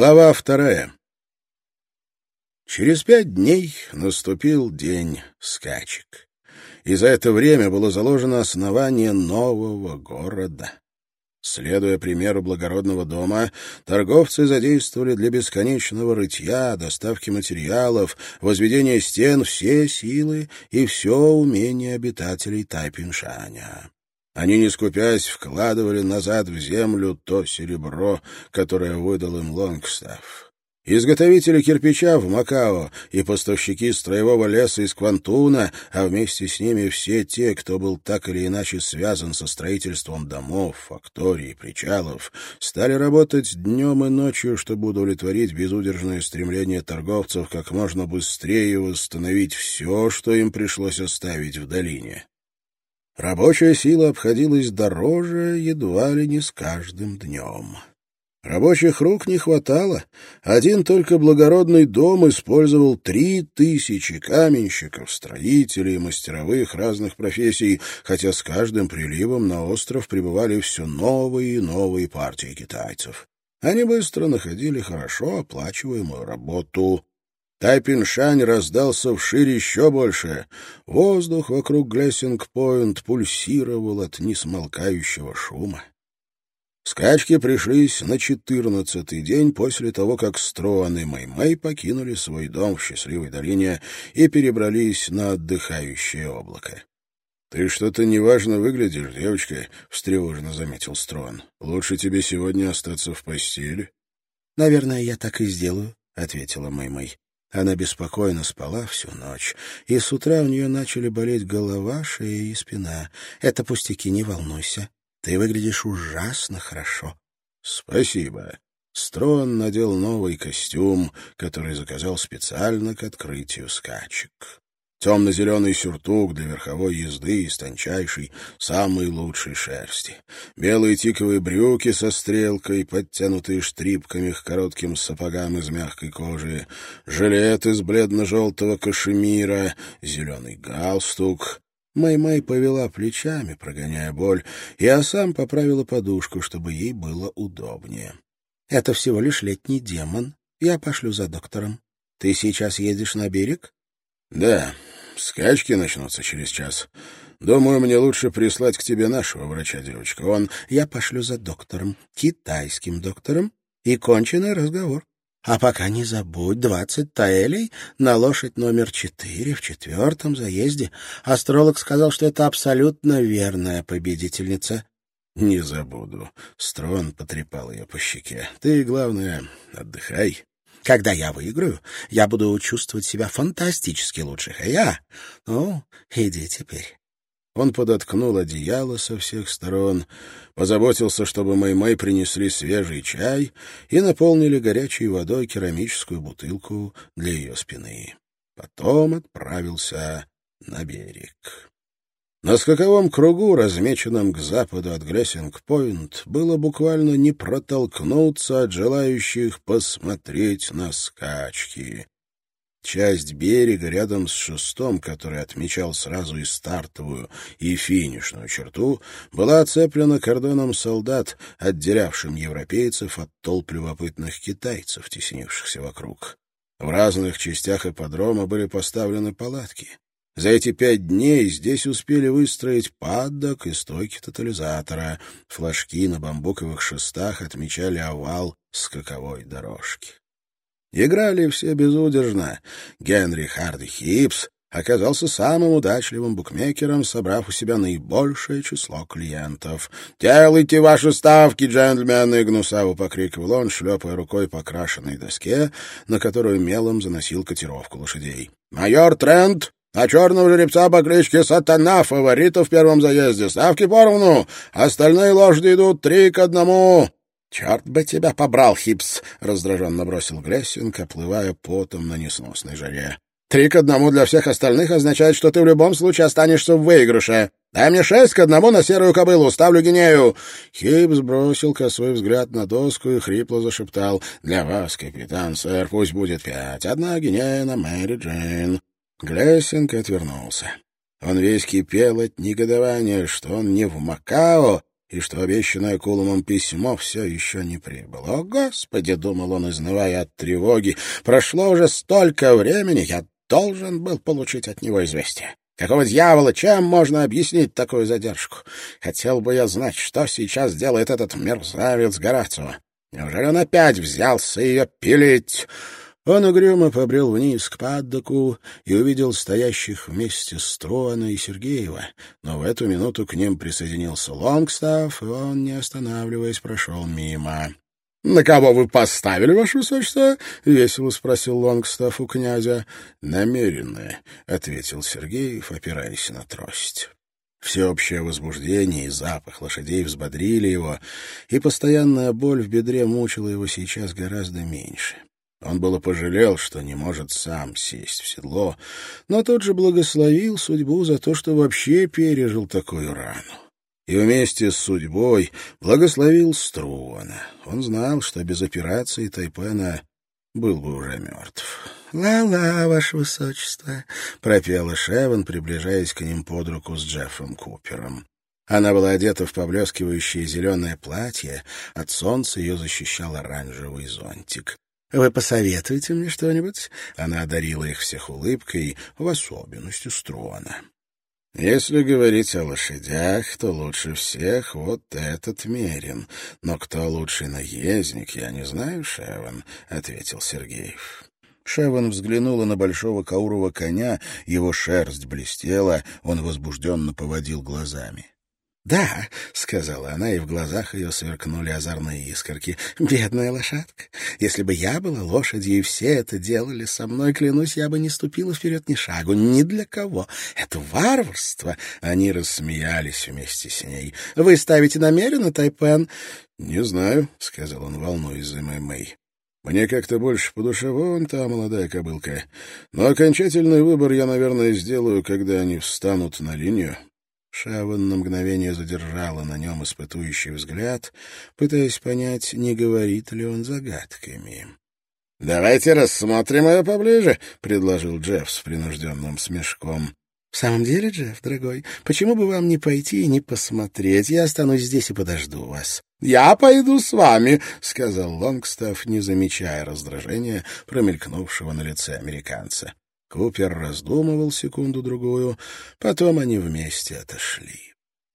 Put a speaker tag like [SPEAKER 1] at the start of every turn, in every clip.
[SPEAKER 1] Глава 2. Через 5 дней наступил день скачек. И за это время было заложено основание нового города. Следуя примеру благородного дома, торговцы задействовали для бесконечного рытья, доставки материалов, возведения стен все силы и все умение обитателей Тайпиншаня. Они, не скупясь, вкладывали назад в землю то серебро, которое выдал им Лонгстафф. Изготовители кирпича в Макао и поставщики строевого леса из Квантуна, а вместе с ними все те, кто был так или иначе связан со строительством домов, факторий, причалов, стали работать днем и ночью, чтобы удовлетворить безудержное стремление торговцев как можно быстрее восстановить все, что им пришлось оставить в долине. Рабочая сила обходилась дороже едва ли не с каждым днем. Рабочих рук не хватало. Один только благородный дом использовал 3000 каменщиков, строителей и мастеровых разных профессий, хотя с каждым приливом на остров прибывали все новые и новые партии китайцев. Они быстро находили хорошо оплачиваемую работу. Тайпиншань раздался вширь еще больше. Воздух вокруг Глессинг-Пойнт пульсировал от несмолкающего шума. Скачки пришлись на 14-й день после того, как Строан и Мэй-Мэй покинули свой дом в Счастливой долине и перебрались на отдыхающее облако. — Ты что-то неважно выглядишь, девочка, — встревоженно заметил Строан. — Лучше тебе сегодня остаться в постели. — Наверное, я так и сделаю, — ответила Мэй-Мэй. Она беспокойно спала всю ночь, и с утра у нее начали болеть голова, шея и спина. Это пустяки, не волнуйся. Ты выглядишь ужасно хорошо. — Спасибо. Строн надел новый костюм, который заказал специально к открытию скачек. Темно-зеленый сюртук для верховой езды из тончайшей, самой лучшей шерсти. Белые тиковые брюки со стрелкой, подтянутые штрипками к коротким сапогам из мягкой кожи, жилет из бледно-желтого кашемира, зеленый галстук. Мэй-Мэй повела плечами, прогоняя боль, и Асам поправила подушку, чтобы ей было удобнее. — Это всего лишь летний демон. Я пошлю за доктором. Ты сейчас едешь на берег? — Да. Скачки начнутся через час. Думаю, мне лучше прислать к тебе нашего врача, девочка. Я пошлю за доктором, китайским доктором, и конченый разговор. А пока не забудь, 20 таэлей на лошадь номер 4 в 4-м заезде. Астролог сказал, что это абсолютно верная победительница. — Не забуду. Строн потрепал ее по щеке. — Ты, главное, отдыхай. Когда я выиграю, я буду чувствовать себя фантастически лучше. А я? Ну, иди теперь. Он подоткнул одеяло со всех сторон, позаботился, чтобы Мэй-Мэй принесли свежий чай и наполнили горячей водой керамическую бутылку для ее спины. Потом отправился на берег. На скаковом кругу, размеченном к западу от Глессинг-Пойнт, было буквально не протолкнуться от желающих посмотреть на скачки. Часть берега рядом с шестом, который отмечал сразу и стартовую, и финишную черту, была оцеплена кордоном солдат, отделявшим европейцев от толп любопытных китайцев, теснившихся вокруг. В разных частях ипподрома были поставлены палатки. За эти 5 дней здесь успели выстроить паддок и стойки тотализатора. Флажки на бамбуковых шестах отмечали овал скаковой дорожки. Играли все безудержно. Генри Харди Хипс оказался самым удачливым букмекером, собрав у себя наибольшее число клиентов. «Делайте ваши ставки, джентльмены!» — гнусаво покрикивал он, шлепая рукой по крашеной доске, на которую мелом заносил котировку лошадей. «Майор Трент! А черного жеребца по кличке Сатана фаворита в первом заезде. Ставки поровну. Остальные лошади идут 3-1. «Черт бы тебя побрал, Хипс!» — раздраженно бросил Глессинг, оплывая потом на несносной жаре. 3-1 для всех остальных означает, что ты в любом случае останешься в выигрыше. Дай мне 6-1 на серую кобылу. Ставлю гинею». Хипс бросил косой взгляд на доску и хрипло зашептал. «Для вас, капитан, сэр, пусть будет 5. 1 гинея на Мэри Джейн». Глессинг отвернулся. Он весь кипел от негодования, что он не в Макао и что обещанное Кулумом письмо все еще не прибыло. «О, Господи!» — думал он, изнывая от тревоги. «Прошло уже столько времени, я должен был получить от него известие. Какого дьявола, чем можно объяснить такую задержку? Хотел бы я знать, что сейчас делает этот мерзавец Горацио. Неужели он опять взялся ее пилить?» Он угрюмо побрел вниз к паддоку и увидел стоящих вместе Струана и Сергеева, но в эту минуту к ним присоединился Лонгстафф, и он, не останавливаясь, прошел мимо. — На кого вы поставили, ваше высочество? — весело спросил Лонгстафф у князя. — Намеренное, — ответил Сергеев, опираясь на трость. Всеобщее возбуждение и запах лошадей взбодрили его, и постоянная боль в бедре мучила его сейчас гораздо меньше. Он было пожалел, что не может сам сесть в седло, но тут же благословил судьбу за то, что вообще пережил такую рану. И вместе с судьбой благословил Струана. Он знал, что без операции Тайпена был бы уже мертв. «Ла-ла, ваше высочество», — пропела Шевен, приближаясь к ним под руку с Джеффом Купером. Она была одета в поблескивающее зеленое платье, от солнца ее защищал оранжевый зонтик. «Вы посоветуете мне что-нибудь?» Она одарила их всех улыбкой, в особенности Струана. «Если говорить о лошадях, то лучше всех вот этот Мерин. Но кто лучший наездник, я не знаю, Шевен», — ответил Сергеев. Шевен взглянула на большого каурова коня, его шерсть блестела, он возбужденно поводил глазами. «Да», — сказала она, и в глазах ее сверкнули озорные искорки. «Бедная лошадка! Если бы я была лошадью, и все это делали со мной, клянусь, я бы не ступила вперед ни шагу, ни для кого. Это варварство!» Они рассмеялись вместе с ней. «Вы ставите намеренно, Тайпен?» «Не знаю», — сказал он, волнуясь за Мэй-Мэй. «Мне как-то больше по душе вон та молодая кобылка. Но окончательный выбор я, наверное, сделаю, когда они встанут на линию». Шевен на мгновение задержала на нем испытующий взгляд, пытаясь понять, не говорит ли он загадками. «Давайте рассмотрим ее поближе», — предложил Джефф с принужденным смешком. «В самом деле, Джефф, дорогой, почему бы вам не пойти и не посмотреть? Я останусь здесь и подожду вас». «Я пойду с вами», — сказал Лонгстафф, не замечая раздражения, промелькнувшего на лице американца. Купер раздумывал секунду-другую, потом они вместе отошли.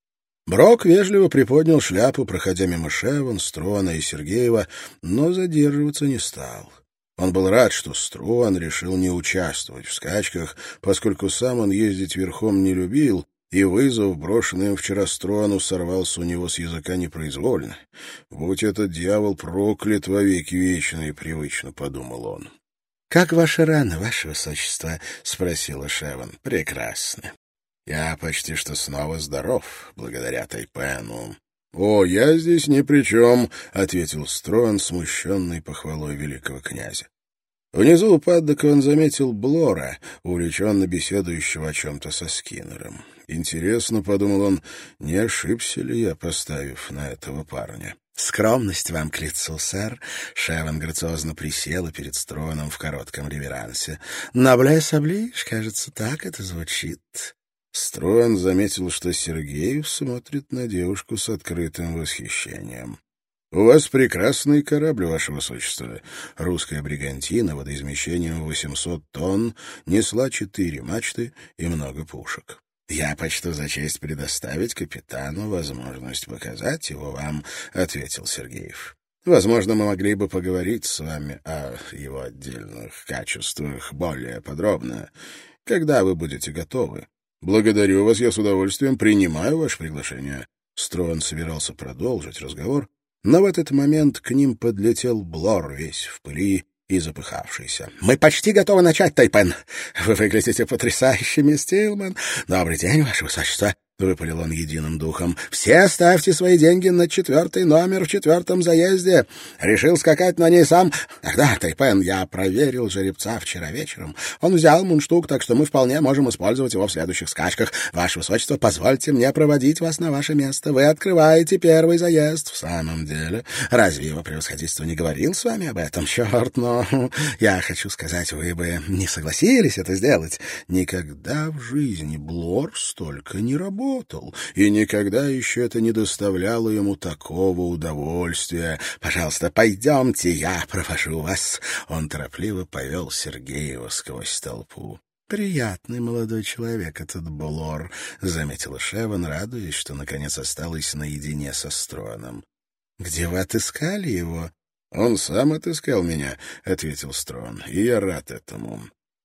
[SPEAKER 1] Брок вежливо приподнял шляпу, проходя мимо Шевен, Струана и Сергеева, но задерживаться не стал. Он был рад, что Струан решил не участвовать в скачках, поскольку сам он ездить верхом не любил, и вызов, брошенный им вчера Струану, сорвался у него с языка непроизвольно. «Будь этот дьявол проклят вовеки вечные», — привычно подумал он. «Как ваша рана, ваше высочество?» — спросила Шевен. «Прекрасно. Я почти что снова здоров, благодаря Тайпену». «О, я здесь ни при чем», — ответил Струан, смущенный похвалой великого князя. Внизу у паддока он заметил Блора, увлеченно беседующего о чем-то со Скиннером. «Интересно», — подумал он, — «не ошибся ли я, поставив на этого парня?» «Скромность вам к лицу, сэр», — Шевен грациозно присела перед Струаном в коротком реверансе. «Ноблес оближ, кажется, так это звучит». Струан заметил, что Сергеев смотрит на девушку с открытым восхищением. «У вас прекрасный корабль, ваше высочество». Русская бригантина водоизмещением 800 тонн несла 4 мачты и много пушек. «Я почту за честь предоставить капитану возможность показать его вам», — ответил Сергеев. «Возможно, мы могли бы поговорить с вами о его отдельных качествах более подробно, когда вы будете готовы». «Благодарю вас, я с удовольствием принимаю ваше приглашение». Струан собирался продолжить разговор, но в этот момент к ним подлетел Блор, весь в пыли и запыхавшийся. «Мы почти готовы начать, Тайпен. Вы выглядите потрясающе, мисс Тилман. Добрый день, ваше высочество», — выпалил он единым духом. «Все ставьте свои деньги на 4-й номер в 4-м заезде. Решил скакать на ней сам. Ах да, Тайпен, я проверил жеребца вчера вечером. Он взял мундштук, так что мы вполне можем использовать его в следующих скачках. Ваше высочество, позвольте мне проводить вас на ваше место. Вы открываете 1-й заезд. В самом деле, разве его превосходительство не говорил с вами об этом? Черт, но я хочу сказать, вы бы не согласились это сделать. Никогда в жизни Блор столько не работал. работал, и никогда еще это не доставляло ему такого удовольствия. «Пожалуйста, пойдемте, я провожу вас». Он торопливо повел Сергеева сквозь толпу. «Приятный молодой человек этот Булор», — заметила Шеван, радуясь, что наконец осталась наедине со Строном. «Где вы отыскали его?» «Он сам отыскал меня», — ответил Строн, — «и я рад этому».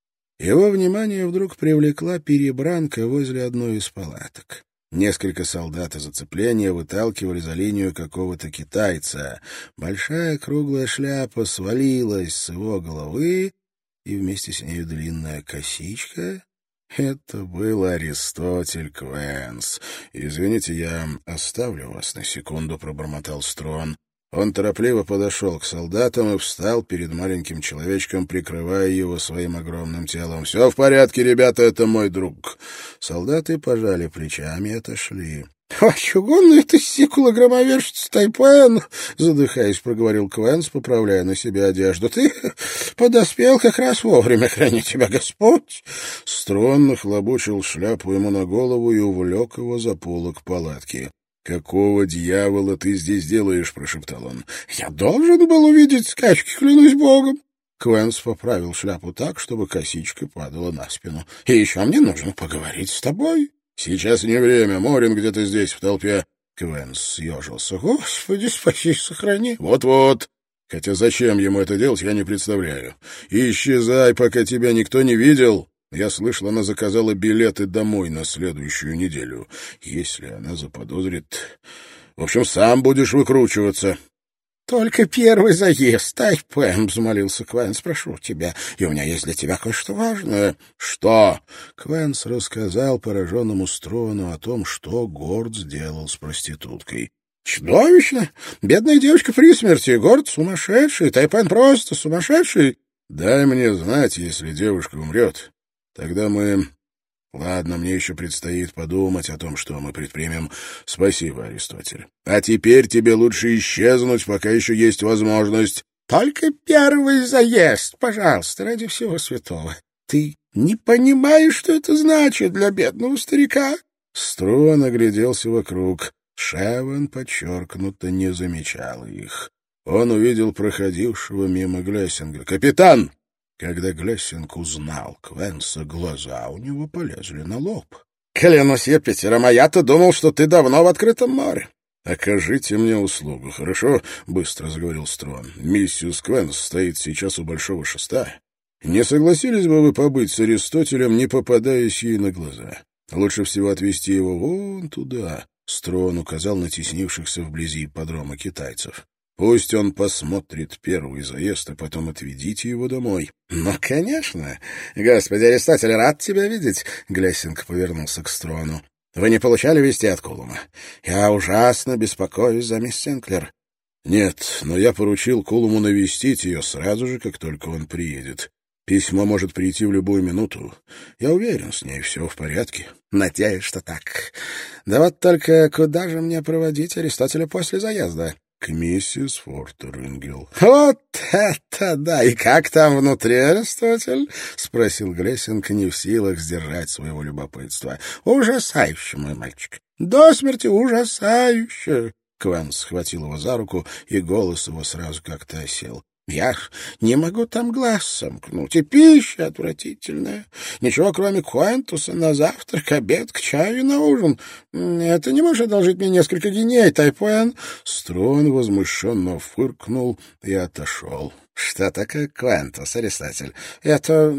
[SPEAKER 1] Его внимание вдруг привлекла перебранка возле одной из палаток. Несколько солдат из оцепления выталкивали за линию какого-то китайца. Большая круглая шляпа свалилась с его головы, и вместе с нею длинная косичка. Это был Аристотель Квенс. «Извините, я оставлю вас на секунду», — пробормотал Строн. Он торопливо подошел к солдатам и встал перед маленьким человечком, прикрывая его своим огромным телом. «Все в порядке, ребята, это мой друг». Солдаты пожали плечами и отошли. — Чугунный ты сикула-громовержец Тайпен, — задыхаясь, проговорил Квенс, поправляя на себе одежду. — Ты подоспел как раз вовремя, храни тебя Господь. Строн нахлобучил шляпу ему на голову и увлек его за полок палатки. — Какого дьявола ты здесь делаешь? — прошептал он. — Я должен был увидеть скачки, клянусь богом. Квенс поправил шляпу так, чтобы косичка падала на спину. — И еще мне нужно поговорить с тобой. — Сейчас не время. Морин где-то здесь, в толпе. Квенс съежился. — Господи, спаси, сохрани. Вот-вот. Хотя зачем ему это делать, я не представляю. Исчезай, пока тебя никто не видел. Я слышал, она заказала билеты домой на следующую неделю. Если она заподозрит... В общем, сам будешь выкручиваться. — Только первый заезд, Тайпен, — взмолился Квенс, — прошу тебя, и у меня есть для тебя кое-что важное. — Что? Квенс рассказал пораженному Строну о том, что Горд сделал с проституткой. — Чудовищно! Бедная девочка при смерти, Горд сумасшедший, Тайпен просто сумасшедший. — Дай мне знать, если девушка умрет. Тогда мы... Ладно, мне еще предстоит подумать о том, что мы предпримем. Спасибо, Аристотель. А теперь тебе лучше исчезнуть, пока еще есть возможность. Только первый заезд, пожалуйста, ради всего святого. Ты не понимаешь, что это значит для бедного старика? Строн огляделся вокруг. Шевен подчеркнуто не замечал их. Он увидел проходившего мимо Глессинга. «Капитан!» Когда Глессинг узнал Квенса, глаза у него полезли на лоб. — Клянусь Юпитером, а я-то думал, что ты давно в открытом море. — Окажите мне услугу, хорошо? — быстро заговорил Строн. — Миссис Квенс стоит сейчас у Большого Шеста. Не согласились бы вы побыть с Аристотелем, не попадаясь ей на глаза? Лучше всего отвезти его вон туда. Строн указал на теснившихся вблизи ипподрома китайцев. Пусть он посмотрит первый заезд, а потом отведите его домой. — Ну, конечно. Господи, Аристотель, рад тебя видеть. Глессинг повернулся к Строну. — Вы не получали вести от Кулума? Я ужасно беспокоюсь за мисс Синклер. — Нет, но я поручил Кулуму навестить ее сразу же, как только он приедет. Письмо может прийти в любую минуту. Я уверен, с ней все в порядке. — Надеюсь, что так. Да вот только куда же мне проводить Аристотеля после заезда? — К миссис Фортерингел. — Вот это да! И как там внутри, Аристотель? — спросил Глессинг, не в силах сдержать своего любопытства. — Ужасающе, мой мальчик. До смерти ужасающе. Квенс схватил его за руку, и голос его сразу как-то осел. Я не могу там глаз сомкнуть, и пища отвратительная. Ничего, кроме куэнтуса на завтрак, обед, к чаю и на ужин. Это не можешь одолжить мне несколько гиней, Тайпен?» Строн возмущенно фыркнул и отошел. «Что такое куэнтус, Аристотель? Это,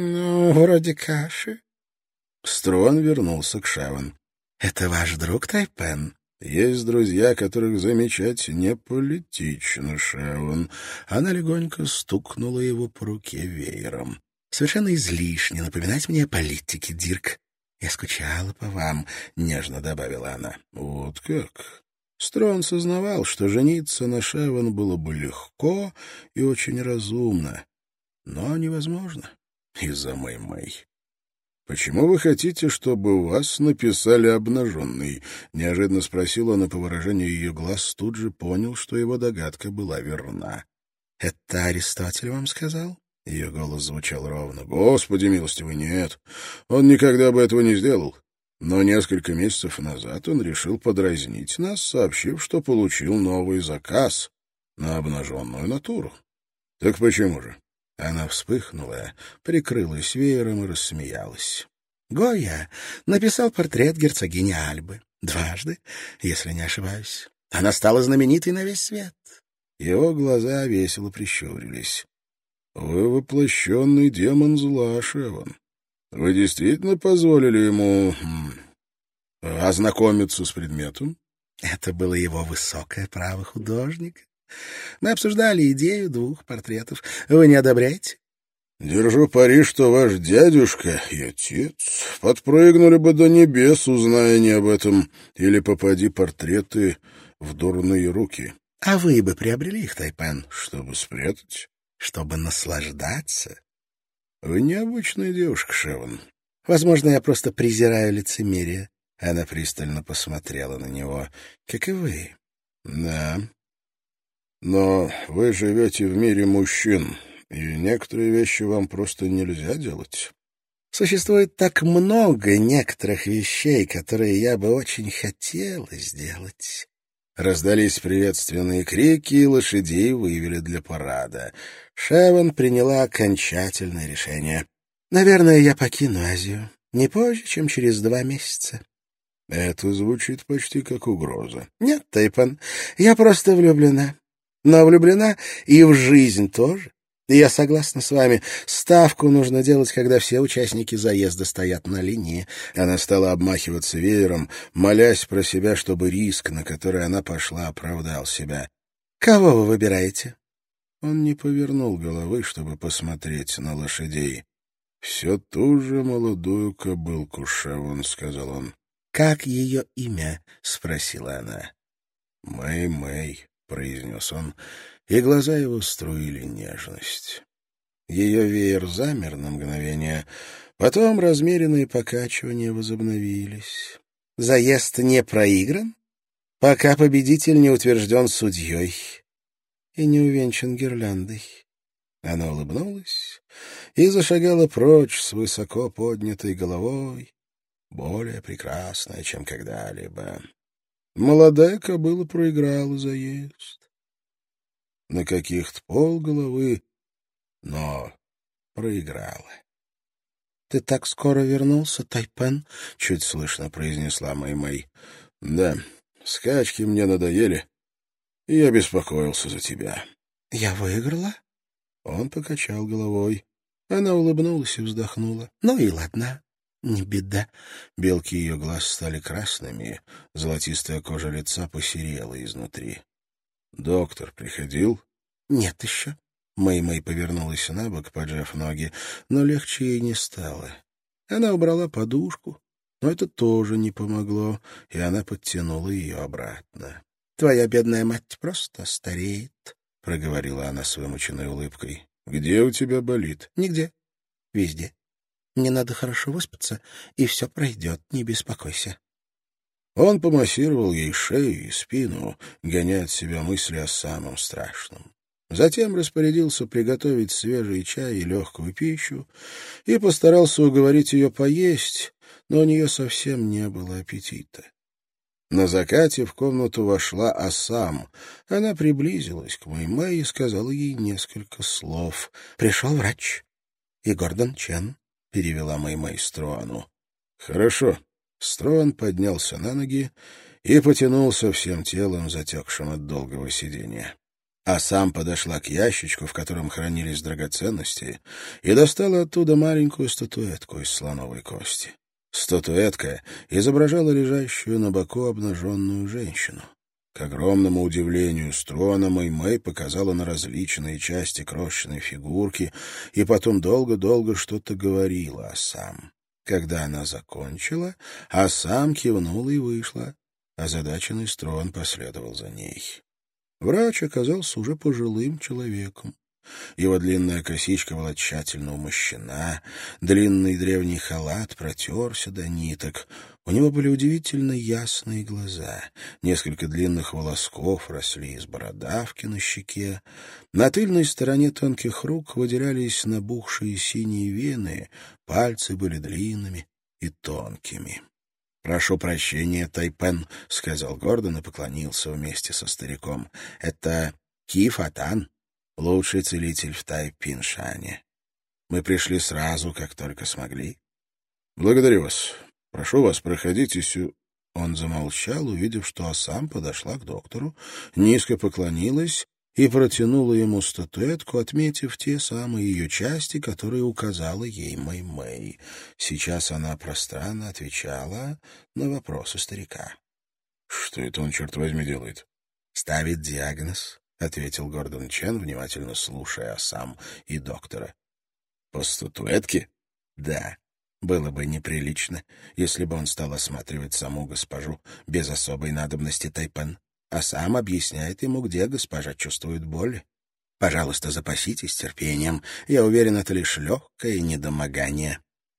[SPEAKER 1] вроде каши». Строн вернулся к Шевен. «Это ваш друг, Тайпен?» «Есть друзья, которых замечать не политично, Шевен». Она легонько стукнула его по руке веером. «Совершенно излишне напоминать мне о политике, Дирк. Я скучала по вам», — нежно добавила она. «Вот как?» Строн сознавал, что жениться на Шевен было бы легко и очень разумно, но невозможно из-за Мэй-Мэй. «Почему вы хотите, чтобы вас написали обнаженный?» — неожиданно спросил он, и по выражению ее глаз тут же понял, что его догадка была верна. «Это Аристотель вам сказал?» Ее голос звучал ровно. «Господи милостивый, нет. Он никогда бы этого не сделал. Но несколько месяцев назад он решил подразнить нас, сообщив, что получил новый заказ на обнаженную натуру. Так почему же? Она вспыхнула, прикрылась веером и рассмеялась. Гойя написал портрет герцогини Альбы. Дважды, если не ошибаюсь. Она стала знаменитой на весь свет. Его глаза весело прищурились. — Вы воплощенный демон зла, Шеван. Вы действительно позволили ему ознакомиться с предметом? Это было его высокое право художника. Мы обсуждали идею 2 портретов. Вы не одобряете? Держу пари, что ваш дядюшка и отец подпрыгнули бы до небес, узная не об этом, или попади портреты в дурные руки. А вы бы приобрели их, Тайпен? Чтобы спрятать? Чтобы наслаждаться? Вы необычная девушка, Шеван. Возможно, я просто презираю лицемерие. Она пристально посмотрела на него. Как и вы. Да. Но вы живете в мире мужчин, и некоторые вещи вам просто нельзя делать. Существует так много некоторых вещей, которые я бы очень хотела сделать. Раздались приветственные крики, и лошадей вывели для парада. Шеван приняла окончательное решение. «Наверное, я покину Азию. Не позже, чем через 2 месяца». Это звучит почти как угроза. Нет, Тайпан, я просто влюблена. Но влюблена и в жизнь тоже. И я согласна с вами. Ставку нужно делать, когда все участники заезда стоят на линии. Она стала обмахиваться веером, молясь про себя, чтобы риск, на который она пошла, оправдал себя. «Кого вы выбираете?» Он не повернул головы, чтобы посмотреть на лошадей. «Все ту же молодую кобылку, Шеван», — сказал он. «Как ее имя?» — спросила она. «Мэй-Мэй», — произнес он, и глаза его струили нежность. Ее веер замер на мгновение, потом размеренные покачивания возобновились. «Заезд не проигран, пока победитель не утвержден судьей и не увенчан гирляндой». Она улыбнулась и зашагала прочь с высоко поднятой головой, более прекрасная, чем когда-либо. Молодая кобыла проиграла заезд. На каких-то полголовы, но проиграла. — Ты так скоро вернулся, Тайпен? — чуть слышно произнесла Мэй-Мэй. — Да, скачки мне надоели, и я беспокоился за тебя. — Я выиграла? Он покачал головой. Она улыбнулась и вздохнула. — Ну и ладно. Не беда. Белки ее глаз стали красными, золотистая кожа лица посерела изнутри. Доктор приходил? Нет еще. Мэй-Мэй повернулась на бок, поджав ноги, но легче ей не стало. Она убрала подушку, но это тоже не помогло, и она подтянула ее обратно. — Твоя бедная мать просто стареет, — проговорила она с вымученной улыбкой. — Где у тебя болит? — Нигде. Везде. Мне надо хорошо выспаться, и все пройдет, не беспокойся. Он помассировал ей шею и спину, гоня от себя мысли о самом страшном. Затем распорядился приготовить свежий чай и легкую пищу и постарался уговорить ее поесть, но у нее совсем не было аппетита. На закате в комнату вошла Асам. Она приблизилась к Мэй-Мэй и сказала ей несколько слов. «Пришел врач. И Гордон Чен», — перевела Мэй-Мэй Строану. «Хорошо». Строан поднялся на ноги и потянулся всем телом, затекшим от долгого сидения. Асам подошла к ящичку, в котором хранились драгоценности, и достала оттуда маленькую статуэтку из слоновой кости. Статуэтка изображала лежащую на боку обнаженную женщину. К огромному удивлению Строана Мэй-Мэй показала на различные части крошечной фигурки и потом долго-долго что-то говорила Асам. Когда она закончила, Асам кивнула и вышла. Озадаченный Строан последовал за ней. Врач оказался уже пожилым человеком. Его длинная косичка была тщательно умощена, длинный древний халат протерся до ниток. У него были удивительно ясные глаза, несколько длинных волосков росли из бородавки на щеке. На тыльной стороне тонких рук выделялись набухшие синие вены, пальцы были длинными и тонкими. «Прошу прощения, Тайпен», — сказал Гордон и поклонился вместе со стариком. «Это Ки Фатан, лучший целитель в Тайпиншане. Мы пришли сразу, как только смогли». «Благодарю вас. Прошу вас, проходите Он замолчал, увидев, что Асам подошла к доктору, низко поклонилась и протянула ему статуэтку, отметив те самые ее части, которые указала ей Мэй-Мэй. Сейчас она пространно отвечала на вопросы старика. «Что это он, черт возьми, делает?» «Ставит диагноз», — ответил Гордон Чен, внимательно слушая Асам и доктора. «По статуэтке?» «Да. Было бы неприлично, если бы он стал осматривать саму госпожу без особой надобности Тайпен, а сам объясняет ему, где госпожа чувствует боль. Пожалуйста, запаситесь терпением. Я уверен, это лишь легкое недомогание».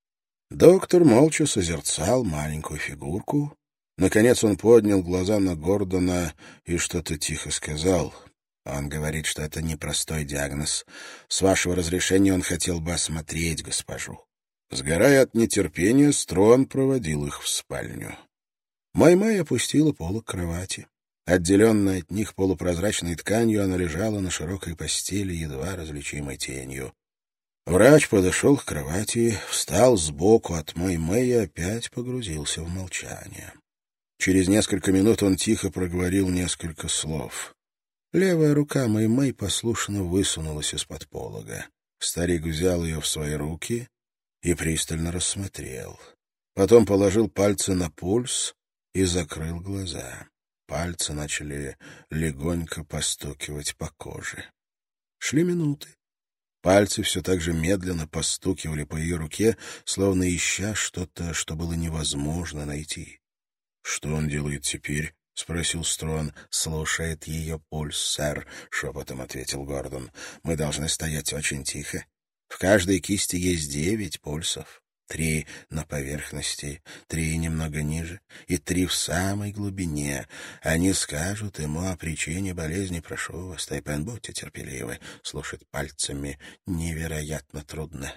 [SPEAKER 1] Доктор молча созерцал маленькую фигурку. Наконец он поднял глаза на Гордона и что-то тихо сказал. «Он говорит, что это непростой диагноз. С вашего разрешения он хотел бы осмотреть госпожу». Сгорая от нетерпения, Строн проводил их в спальню. Май-Май опустила полок кровати. Отделенная от них полупрозрачной тканью, она лежала на широкой постели, едва различимой тенью. Врач подошел к кровати, встал сбоку от Мэй-Мэй и опять погрузился в молчание. Через несколько минут он тихо проговорил несколько слов. Левая рука Мэй-Мэй послушно высунулась из-под полога. Старик взял ее в свои руки и пристально рассмотрел. Потом положил пальцы на пульс и закрыл глаза. Пальцы начали легонько постукивать по коже. Шли минуты. Пальцы все так же медленно постукивали по ее руке, словно ища что-то, что было невозможно найти. — Что он делает теперь? — спросил Строн. — Слушает ее пульс, сэр, — шепотом ответил Гордон. — Мы должны стоять очень тихо. В каждой кисти есть 9 пульсов. 3 на поверхности, 3 немного ниже и 3 в самой глубине. Они скажут ему о причине болезни. Прошу вас, Тайпен, будьте терпеливы. Слушать пальцами невероятно трудно.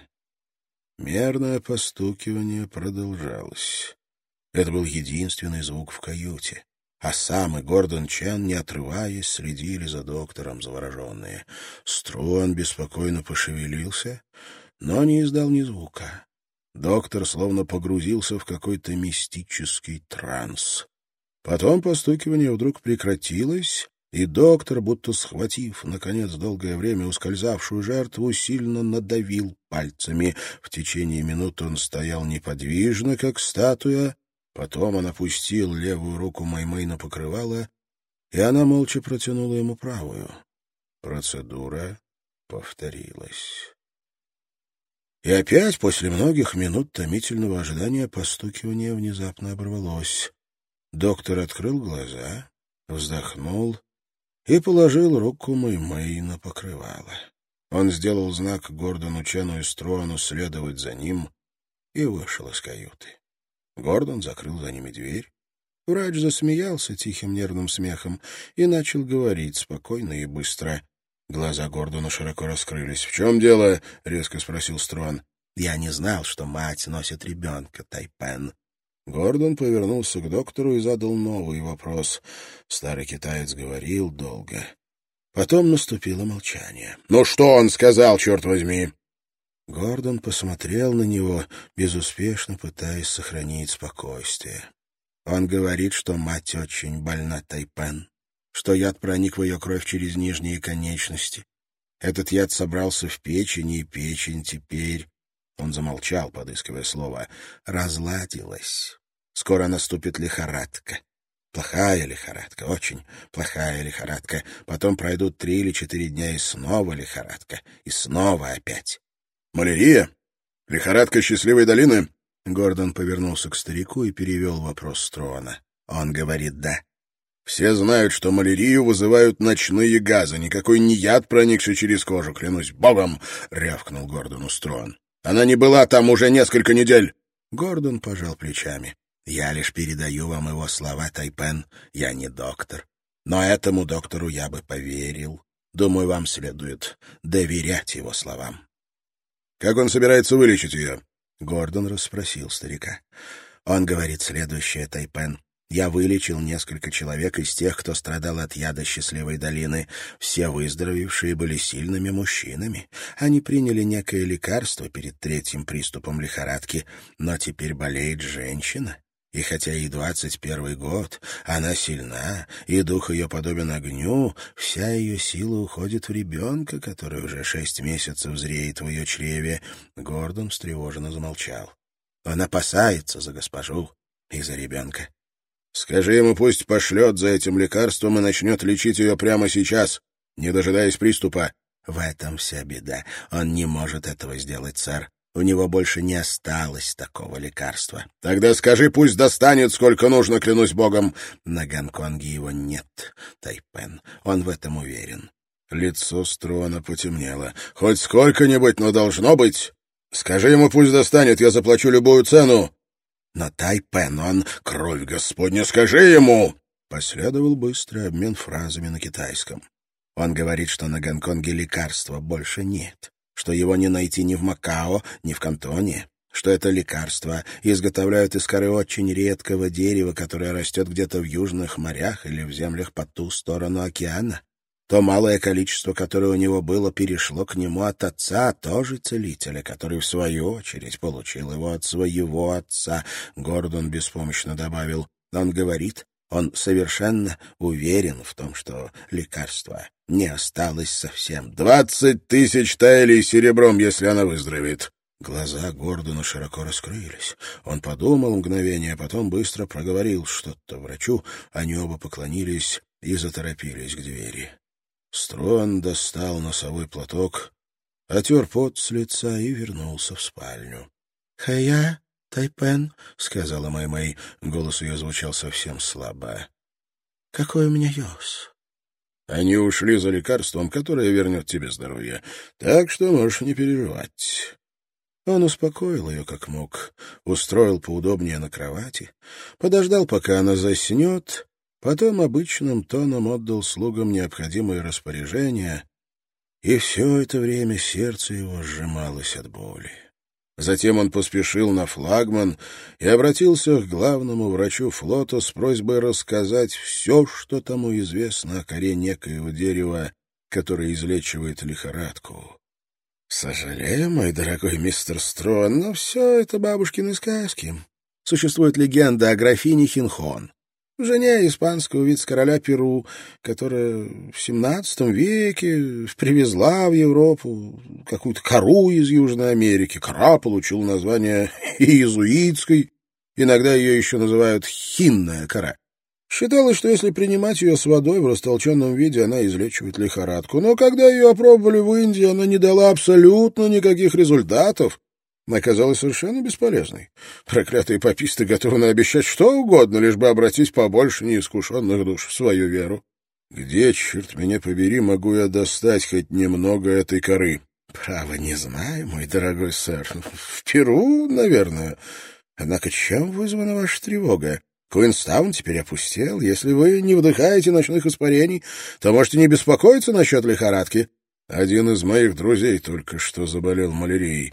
[SPEAKER 1] Мерное постукивание продолжалось. Это был единственный звук в каюте. А сам и Гордон Чен, не отрываясь, следили за доктором, завороженные. Строн беспокойно пошевелился, но не издал ни звука. Доктор словно погрузился в какой-то мистический транс. Потом постукивание вдруг прекратилось, и доктор, будто схватив, наконец, долгое время ускользавшую жертву, сильно надавил пальцами. В течение минут он стоял неподвижно, как статуя. Потом он опустил левую руку Мэй-Мэй на покрывало, и она молча протянула ему правую. Процедура повторилась. И опять, после многих минут томительного ожидания, постукивание внезапно оборвалось. Доктор открыл глаза, вздохнул и положил руку Мэй-Мэй на покрывало. Он сделал знак Гордону Чену и Строану следовать за ним и вышел из каюты. Гордон закрыл за ними дверь. Врач засмеялся тихим нервным смехом и начал говорить спокойно и быстро. Глаза Гордона широко раскрылись. — В чем дело? — резко спросил Струан. — Я не знал, что мать носит ребенка, Тайпен. Гордон повернулся к доктору и задал новый вопрос. Старый китаец говорил долго. Потом наступило молчание. — Ну что он сказал, черт возьми? Гордон посмотрел на него, безуспешно пытаясь сохранить спокойствие. Он говорит, что мать очень больна, Тайпен, что яд проник в ее кровь через нижние конечности. Этот яд собрался в печени, и печень теперь... Он замолчал, подыскивая слово. Разладилась. Скоро наступит лихорадка. Плохая лихорадка, очень плохая лихорадка. Потом пройдут 3 или 4 дня, и снова лихорадка. И снова опять. «Малярия? Лихорадка Счастливой долины?» Гордон повернулся к старику и перевел вопрос Строана. Он говорит «да». «Все знают, что малярию вызывают ночные газы. Никакой не яд, проникший через кожу, клянусь богом!» — рявкнул Гордону Строан. «Она не была там уже несколько недель!» Гордон пожал плечами. «Я лишь передаю вам его слова, Тайпен. Я не доктор. Но этому доктору я бы поверил. Думаю, вам следует доверять его словам». «Как он собирается вылечить ее?» Гордон расспросил старика. Он говорит следующее, Тайпен. Я вылечил несколько человек из тех, кто страдал от яда Счастливой долины. Все выздоровевшие были сильными мужчинами. Они приняли некое лекарство перед третьим приступом лихорадки, но теперь болеет женщина. И хотя ей 21 год, она сильна, и дух ее подобен огню, вся ее сила уходит в ребенка, который уже 6 месяцев зреет в ее чреве. Гордон встревоженно замолчал. Он опасается за госпожу и за ребенка. Скажи ему, пусть пошлет за этим лекарством и начнет лечить ее прямо сейчас, не дожидаясь приступа. В этом вся беда. Он не может этого сделать, сэр. У него больше не осталось такого лекарства. Тогда скажи, пусть достанет, сколько нужно, клянусь богом. На Гонконге его нет, Тайпен. Он в этом уверен. Лицо Строна потемнело. Хоть сколько-нибудь, но должно быть. Скажи ему, пусть достанет, я заплачу любую цену. Но Тайпен, он... Кровь Господня, скажи ему! Последовал быстрый обмен фразами на китайском. Он говорит, что на Гонконге лекарства больше нет, что его не найти ни в Макао, ни в Кантоне, что это лекарство изготовляют из коры очень редкого дерева, которое растет где-то в южных морях или в землях по ту сторону океана. То малое количество, которое у него было, перешло к нему от отца, тоже целителя, который, в свою очередь, получил его от своего отца. Гордон беспомощно добавил. Он говорит, он совершенно уверен в том, что лекарство не осталось совсем. 20 000 таэлей серебром, если она выздоровеет. Глаза Гордона широко раскрылись. Он подумал мгновение, а потом быстро проговорил что-то врачу. Они оба поклонились и заторопились к двери. Строн достал носовой платок, отер пот с лица и вернулся в спальню. «Хэя, Тайпен», — сказала Мэй-Мэй, голос ее звучал совсем слабо. «Какой у меня ёс?» «Они ушли за лекарством, которое вернет тебе здоровье, так что можешь не переживать». Он успокоил ее как мог, устроил поудобнее на кровати, подождал, пока она заснет, потом обычным тоном отдал слугам необходимые распоряжения, и все это время сердце его сжималось от боли. Затем он поспешил на флагман и обратился к главному врачу флота с просьбой рассказать все, что тому известно о коре некоего дерева, которое излечивает лихорадку. «Сожалею, мой дорогой мистер Строн, но все это бабушкины сказки. Существует легенда о графине Хинхон, жене испанского вице-короля Перу, которая в XVII веке привезла в Европу какую-то кору из Южной Америки. Кора получила название иезуитской, иногда ее еще называют хинная кора. Считалось, что если принимать ее с водой в растолченном виде, она излечивает лихорадку. Но когда ее опробовали в Индии, она не дала абсолютно никаких результатов. Оказалась совершенно бесполезной. Проклятые паписты готовы наобещать что угодно, лишь бы обратить побольше неискушенных душ в свою веру. Где, черт меня побери, могу я достать хоть немного этой коры? Право, не знаю, мой дорогой сэр. В Перу, наверное. Однако чем вызвана ваша тревога? Куинстаун теперь опустел. Если вы не вдыхаете ночных испарений, то можете не беспокоиться насчет лихорадки. Один из моих друзей только что заболел малярией.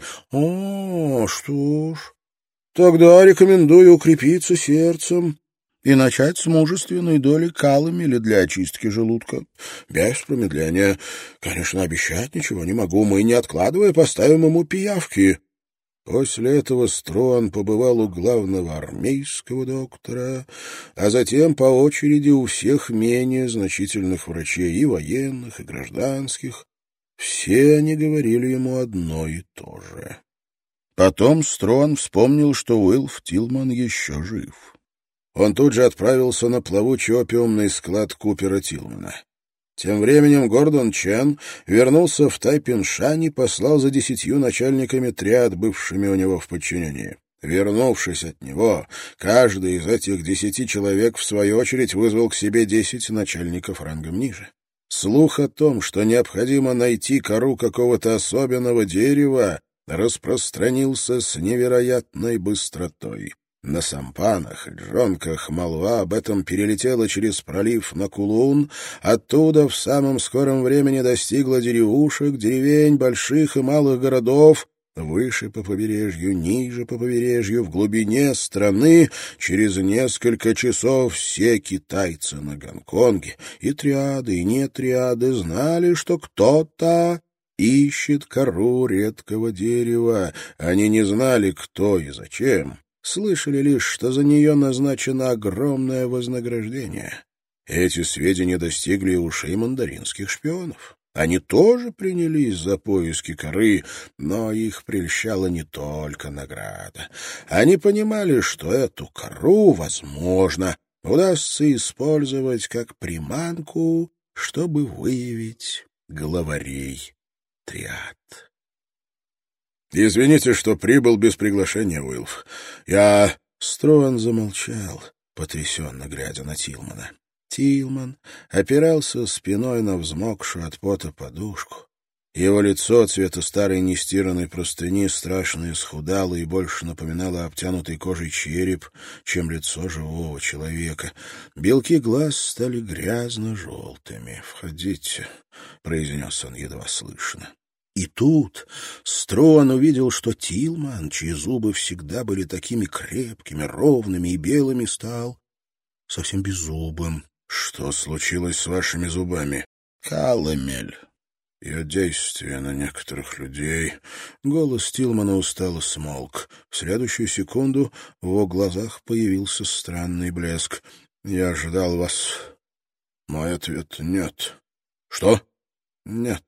[SPEAKER 1] О, что ж, тогда рекомендую укрепиться сердцем и начать с мужественной доли каламели для очистки желудка. Без промедления. Конечно, обещать ничего не могу. Мы, не откладывая, поставим ему пиявки. После этого Строн побывал у главного армейского доктора, а затем по очереди у всех менее значительных врачей, и военных, и гражданских. Все они говорили ему одно и то же. Потом Строн вспомнил, что Уилф Тилман еще жив. Он тут же отправился на плавучий опиумный склад Купера Тилмана. Тем временем Гордон Чен вернулся в Тайпиншань и послал за 10 начальниками триад, бывшими у него в подчинении. Вернувшись от него, каждый из этих 10 человек, в свою очередь, вызвал к себе 10 начальников рангом ниже. Слух о том, что необходимо найти кору какого-то особенного дерева, распространился с невероятной быстротой. На сампанах и джонках молва об этом перелетела через пролив на Кулун, оттуда в самом скором времени достигла деревушек, деревень, больших и малых городов, Выше по побережью, ниже по побережью, в глубине страны через несколько часов все китайцы на Гонконге, и триады, и не триады, знали, что кто-то ищет кору редкого дерева. Они не знали, кто и зачем. Слышали лишь, что за нее назначено огромное вознаграждение. Эти сведения достигли ушей мандаринских шпионов. Они тоже принялись за поиски коры, но их прельщала не только награда. Они понимали, что эту кору, возможно, удастся использовать как приманку, чтобы выявить главарей триад. «Извините, что прибыл без приглашения, Уилф. Струан замолчал, потрясенно глядя на Тилмана. Тилман опирался спиной на взмокшую от пота подушку. Его лицо цвета старой нестиранной простыни страшно исхудало и больше напоминало обтянутый кожей череп, чем лицо живого человека. Белки глаз стали грязно-желтыми. «Входите», — произнес он едва слышно. И тут Струан увидел, что Тилман, чьи зубы всегда были такими крепкими, ровными и белыми, стал совсем беззубым. «Что случилось с вашими зубами?» «Каламель. Ее действие на некоторых людей...» Голос Тилмана устало смолк. В следующую секунду в его глазах появился странный блеск. «Я ожидал вас...» Мой ответ — нет. «Что?» «Нет.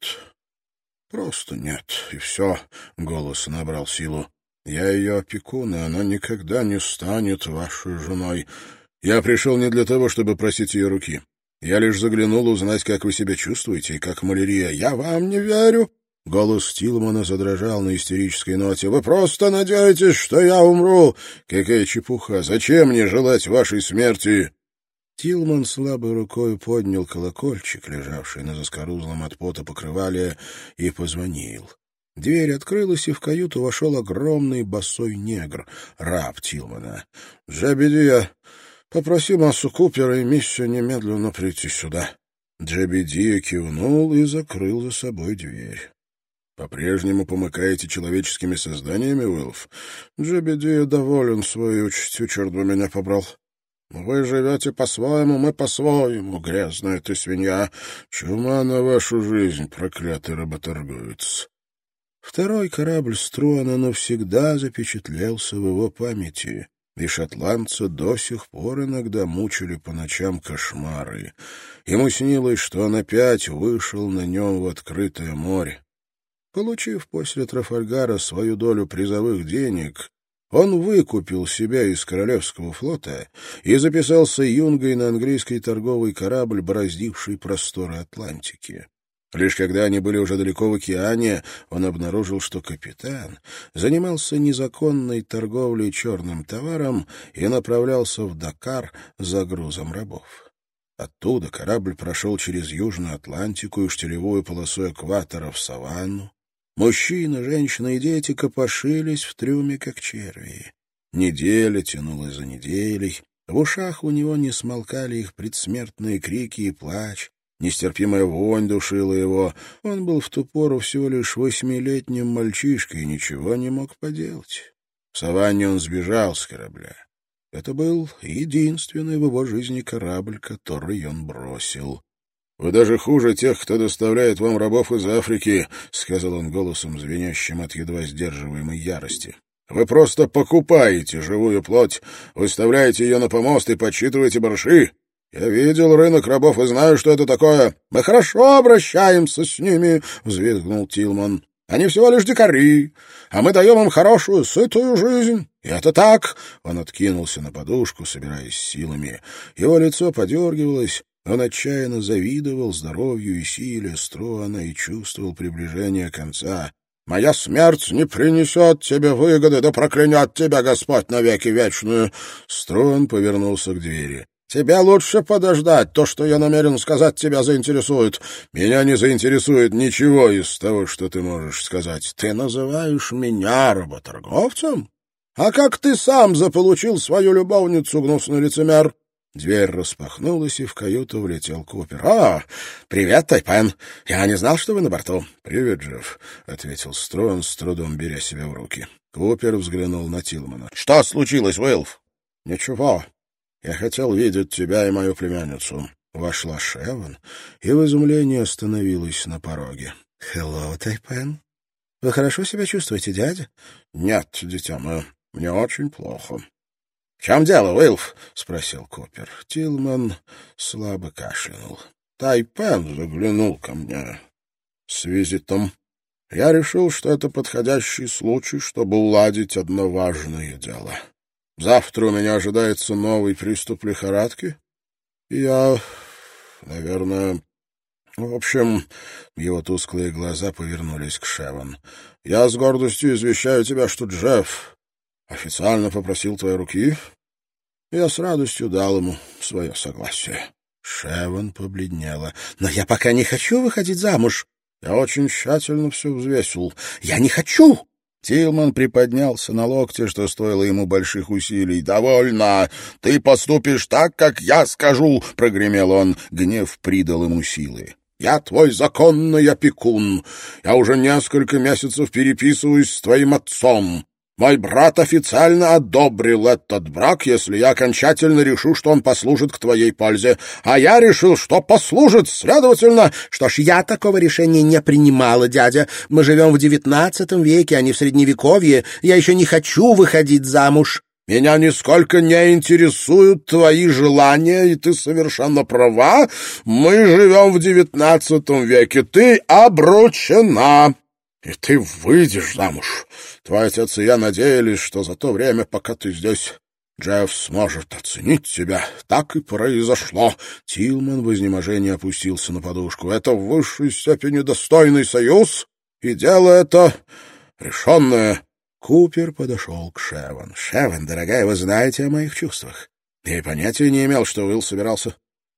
[SPEAKER 1] Просто нет. И все». Голос набрал силу. «Я ее опекун, и она никогда не станет вашей женой. Я пришел не для того, чтобы просить ее руки. Я лишь заглянул узнать, как вы себя чувствуете и как малярия». «Я вам не верю!» Голос Тилмана задрожал на истерической ноте. «Вы просто надеетесь, что я умру!» «Какая чепуха! Зачем мне желать вашей смерти?» Тилман слабой рукой поднял колокольчик, лежавший на заскорузлом от пота покрывале, и позвонил. Дверь открылась, и в каюту вошел огромный босой негр, раб Тилмана. «Джебедия, попроси массу Купера и миссию немедленно прийти сюда». Джебедия кивнул и закрыл за собой дверь. «По-прежнему помыкаете человеческими созданиями, Уилф?» «Джебедия доволен своей участью, черт бы меня побрал». «Вы живете по-своему, мы по-своему, грязная ты свинья. Чума на вашу жизнь, проклятый работорговец». Второй корабль Струана навсегда запечатлелся в его памяти, и шотландца до сих пор иногда мучили по ночам кошмары. Ему снилось, что он опять вышел на нем в открытое море. Получив после Трафальгара свою долю призовых денег, он выкупил себя из Королевского флота и записался юнгой на английский торговый корабль, бороздивший просторы Атлантики. Лишь когда они были уже далеко в океане, он обнаружил, что капитан занимался незаконной торговлей черным товаром и направлялся в Дакар за грузом рабов. Оттуда корабль прошел через Южную Атлантику и штилевую полосу экватора в Саванну. Мужчины, женщины и дети копошились в трюме, как черви. Неделя тянулась за неделей. В ушах у него не смолкали их предсмертные крики и плач. Нестерпимая вонь душила его. Он был в ту пору всего лишь 8-летним мальчишкой и ничего не мог поделать. В Саванне он сбежал с корабля. Это был единственный в его жизни корабль, который он бросил. «Вы даже хуже тех, кто доставляет вам рабов из Африки», — сказал он голосом, звенящим от едва сдерживаемой ярости. «Вы просто покупаете живую плоть, выставляете ее на помост и подсчитываете барыши. Я видел рынок рабов и знаю, что это такое. Мы хорошо обращаемся с ними», — взвизгнул Тилман. «Они всего лишь дикари, а мы даем им хорошую, сытую жизнь. И это так». Он откинулся на подушку, собираясь силами. Его лицо подергивалось. Он отчаянно завидовал здоровью и силе Струана и чувствовал приближение конца. «Моя смерть не принесет тебе выгоды, да проклянет тебя Господь навеки вечную!» Струан повернулся к двери. «Тебе лучше подождать. То, что я намерен сказать, тебя заинтересует». «Меня не заинтересует ничего из того, что ты можешь сказать. Ты называешь меня работорговцем? А как ты сам заполучил свою любовницу, гнусный лицемер?» Дверь распахнулась, и в каюту влетел Купер. «О, привет, Тайпен! Я не знал, что вы на борту». «Привет, Джефф», — ответил Строн, с трудом беря себя в руки. Купер взглянул на Тилмана. «Что случилось, Уилф?» «Ничего. Я хотел видеть тебя и мою племянницу». Вошла Шеван и в изумлении остановилась на пороге. «Хеллоу, Тайпен. Вы хорошо себя чувствуете, дядя?» «Нет, дитя мое, мне очень плохо». «В чем дело, Уилф?» — спросил Купер. Тилман слабо кашлянул. «Тайпен заглянул ко мне с визитом. Я решил, что это подходящий случай, чтобы уладить одно важное дело. Завтра у меня ожидается новый приступ лихорадки, и я, наверное... В общем, его тусклые глаза повернулись к Шеван. Я с гордостью извещаю тебя, что Джефф официально попросил твоей руки. Я с радостью дал ему свое согласие». Шеван побледнела. «Но я пока не хочу выходить замуж». «Я очень тщательно все взвесил». «Я не хочу!» Тилман приподнялся на локте, что стоило ему больших усилий. «Довольно! Ты поступишь так, как я скажу!» — прогремел он. Гнев придал ему силы. «Я твой законный опекун. Я уже несколько месяцев переписываюсь с твоим отцом. Мой брат официально одобрил этот брак, если я окончательно решу, что он послужит к твоей пользе. А я решил, что послужит, следовательно...» «Что ж, я такого решения не принимала, дядя. Мы живем в XIX веке, а не в Средневековье. Я еще не хочу выходить замуж». «Меня нисколько не интересуют твои желания, и ты совершенно права. Мы живем в XIX веке. Ты обручена, и ты выйдешь замуж. Твой отец и я надеялись, что за то время, пока ты здесь, Джефф сможет оценить тебя. Так и произошло». Тилман в изнеможении опустился на подушку. «Это в высшей степени достойный союз, и дело это решенное». Купер подошел к Шеван. «Шеван, дорогая, вы знаете о моих чувствах. Я и понятия не имел, что Уилл собирался».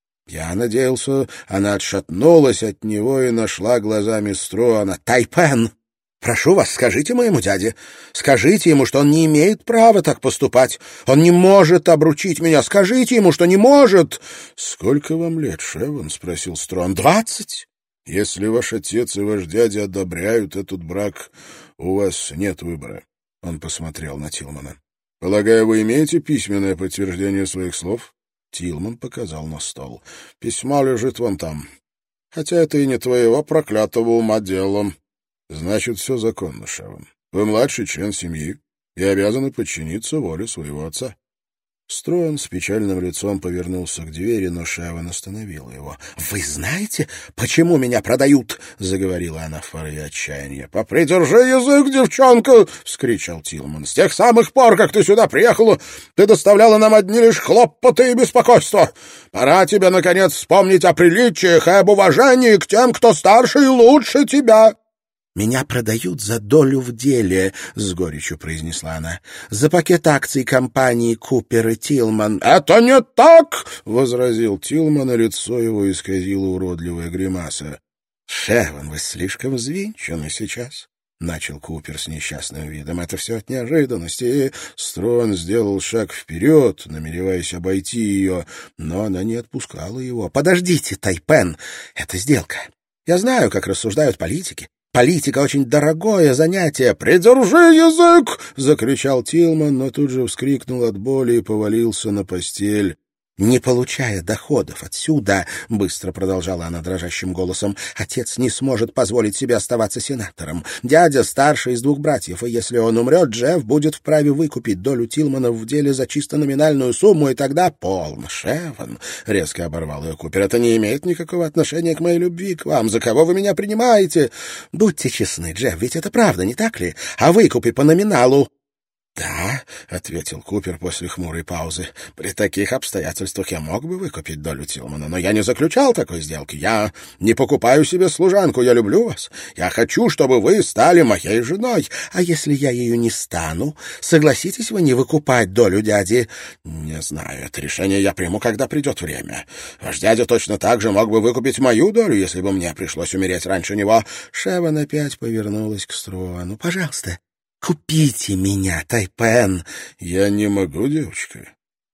[SPEAKER 1] Я надеялся, она отшатнулась от него и нашла глазами Струана. «Тайпен, прошу вас, скажите моему дяде. Скажите ему, что он не имеет права так поступать. Он не может обручить меня. Скажите ему, что не может». «Сколько вам лет, Шеван?» — спросил Струан. 20. «Если ваш отец и ваш дядя одобряют этот брак, у вас нет выбора». Он посмотрел на Тилмана. «Полагаю, вы имеете письменное подтверждение своих слов?» Тилман показал на стол. «Письмо лежит вон там. Хотя это и не твоего проклятого ума делом. Значит, все законно, Шеван. Вы младший член семьи и обязаны подчиниться воле своего отца». Струан с печальным лицом повернулся к двери, но Шеван остановила его. «Вы знаете, почему меня продают?» — заговорила она в порыве отчаяния. «Попридержи язык, девчонка!» — вскричал Тилман. «С тех самых пор, как ты сюда приехала, ты доставляла нам одни лишь хлопоты и беспокойство. Пора тебе, наконец, вспомнить о приличиях и об уважении к тем, кто старше и лучше тебя». «Меня продают за долю в деле», — с горечью произнесла она. «За пакет акций компании Купер и Тилман». «Это не так!» — возразил Тилман, и лицо его исказило уродливая гримаса. «Шеван, вы слишком взвинчены сейчас», — начал Купер с несчастным видом. «Это все от неожиданности». И Строн сделал шаг вперед, намереваясь обойти ее, но она не отпускала его. «Подождите, Тайпен, это сделка. Я знаю, как рассуждают политики. Политика — очень дорогое занятие. «Придержи язык!» — закричал Тилман, но тут же вскрикнул от боли и повалился на постель. «Не получая доходов отсюда, — быстро продолжала она дрожащим голосом, — отец не сможет позволить себе оставаться сенатором. Дядя старший из 2 братьев, и если он умрет, Джефф будет вправе выкупить долю Тилманов в деле за чисто номинальную сумму, и тогда полно. Шеван, — резко оборвал ее Купер, — это не имеет никакого отношения к моей любви к вам. За кого вы меня принимаете? Будьте честны, Джефф, ведь это правда, не так ли? А выкупе по номиналу». «Да», — ответил Купер после хмурой паузы, — «при таких обстоятельствах я мог бы выкупить долю Тилмана, но я не заключал такой сделки. Я не покупаю себе служанку, я люблю вас. Я хочу, чтобы вы стали моей женой. А если я ее не стану, согласитесь вы не выкупать долю дяди?» «Не знаю, это решение я приму, когда придет время. Ваш дядя точно так же мог бы выкупить мою долю, если бы мне пришлось умереть раньше него». Шеван опять повернулась к Струану. «Пожалуйста, купите меня, Тайпен». «Я не могу, девочка.